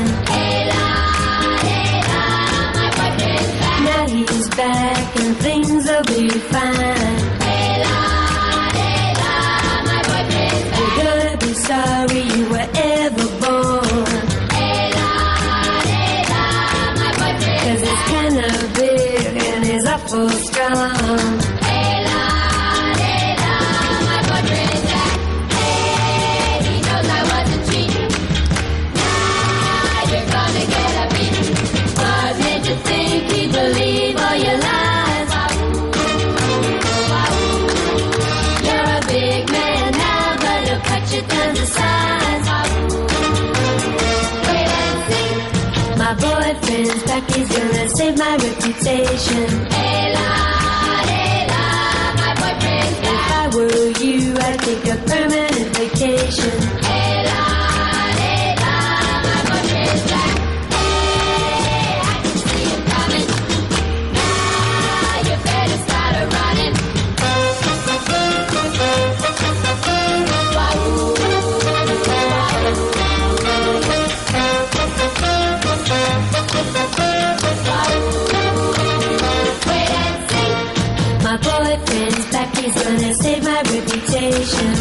Now he's back and things will be fine. Layla, Layla, my boyfriend's back. You're gonna be sorry you were ever born. Layla, Layla, my boyfriend's back. Cause he's kinda big and he's awful strong. Layla, Layla, my boyfriend's back. Hey, he knows I wasn't cheating. Now you're gonna get a beating. What did you think he'd believe all your lies? You're a big man now, but he'll cut you down to size. Wait and see, my boyfriend's back, he's gonna save my reputation. Layla, Layla, my boyfriend's back. If I were you, I'd take a permanent vacation. Layla, Layla, my boyfriend's back. Hey, I can see him coming. Now you better start a running. vision.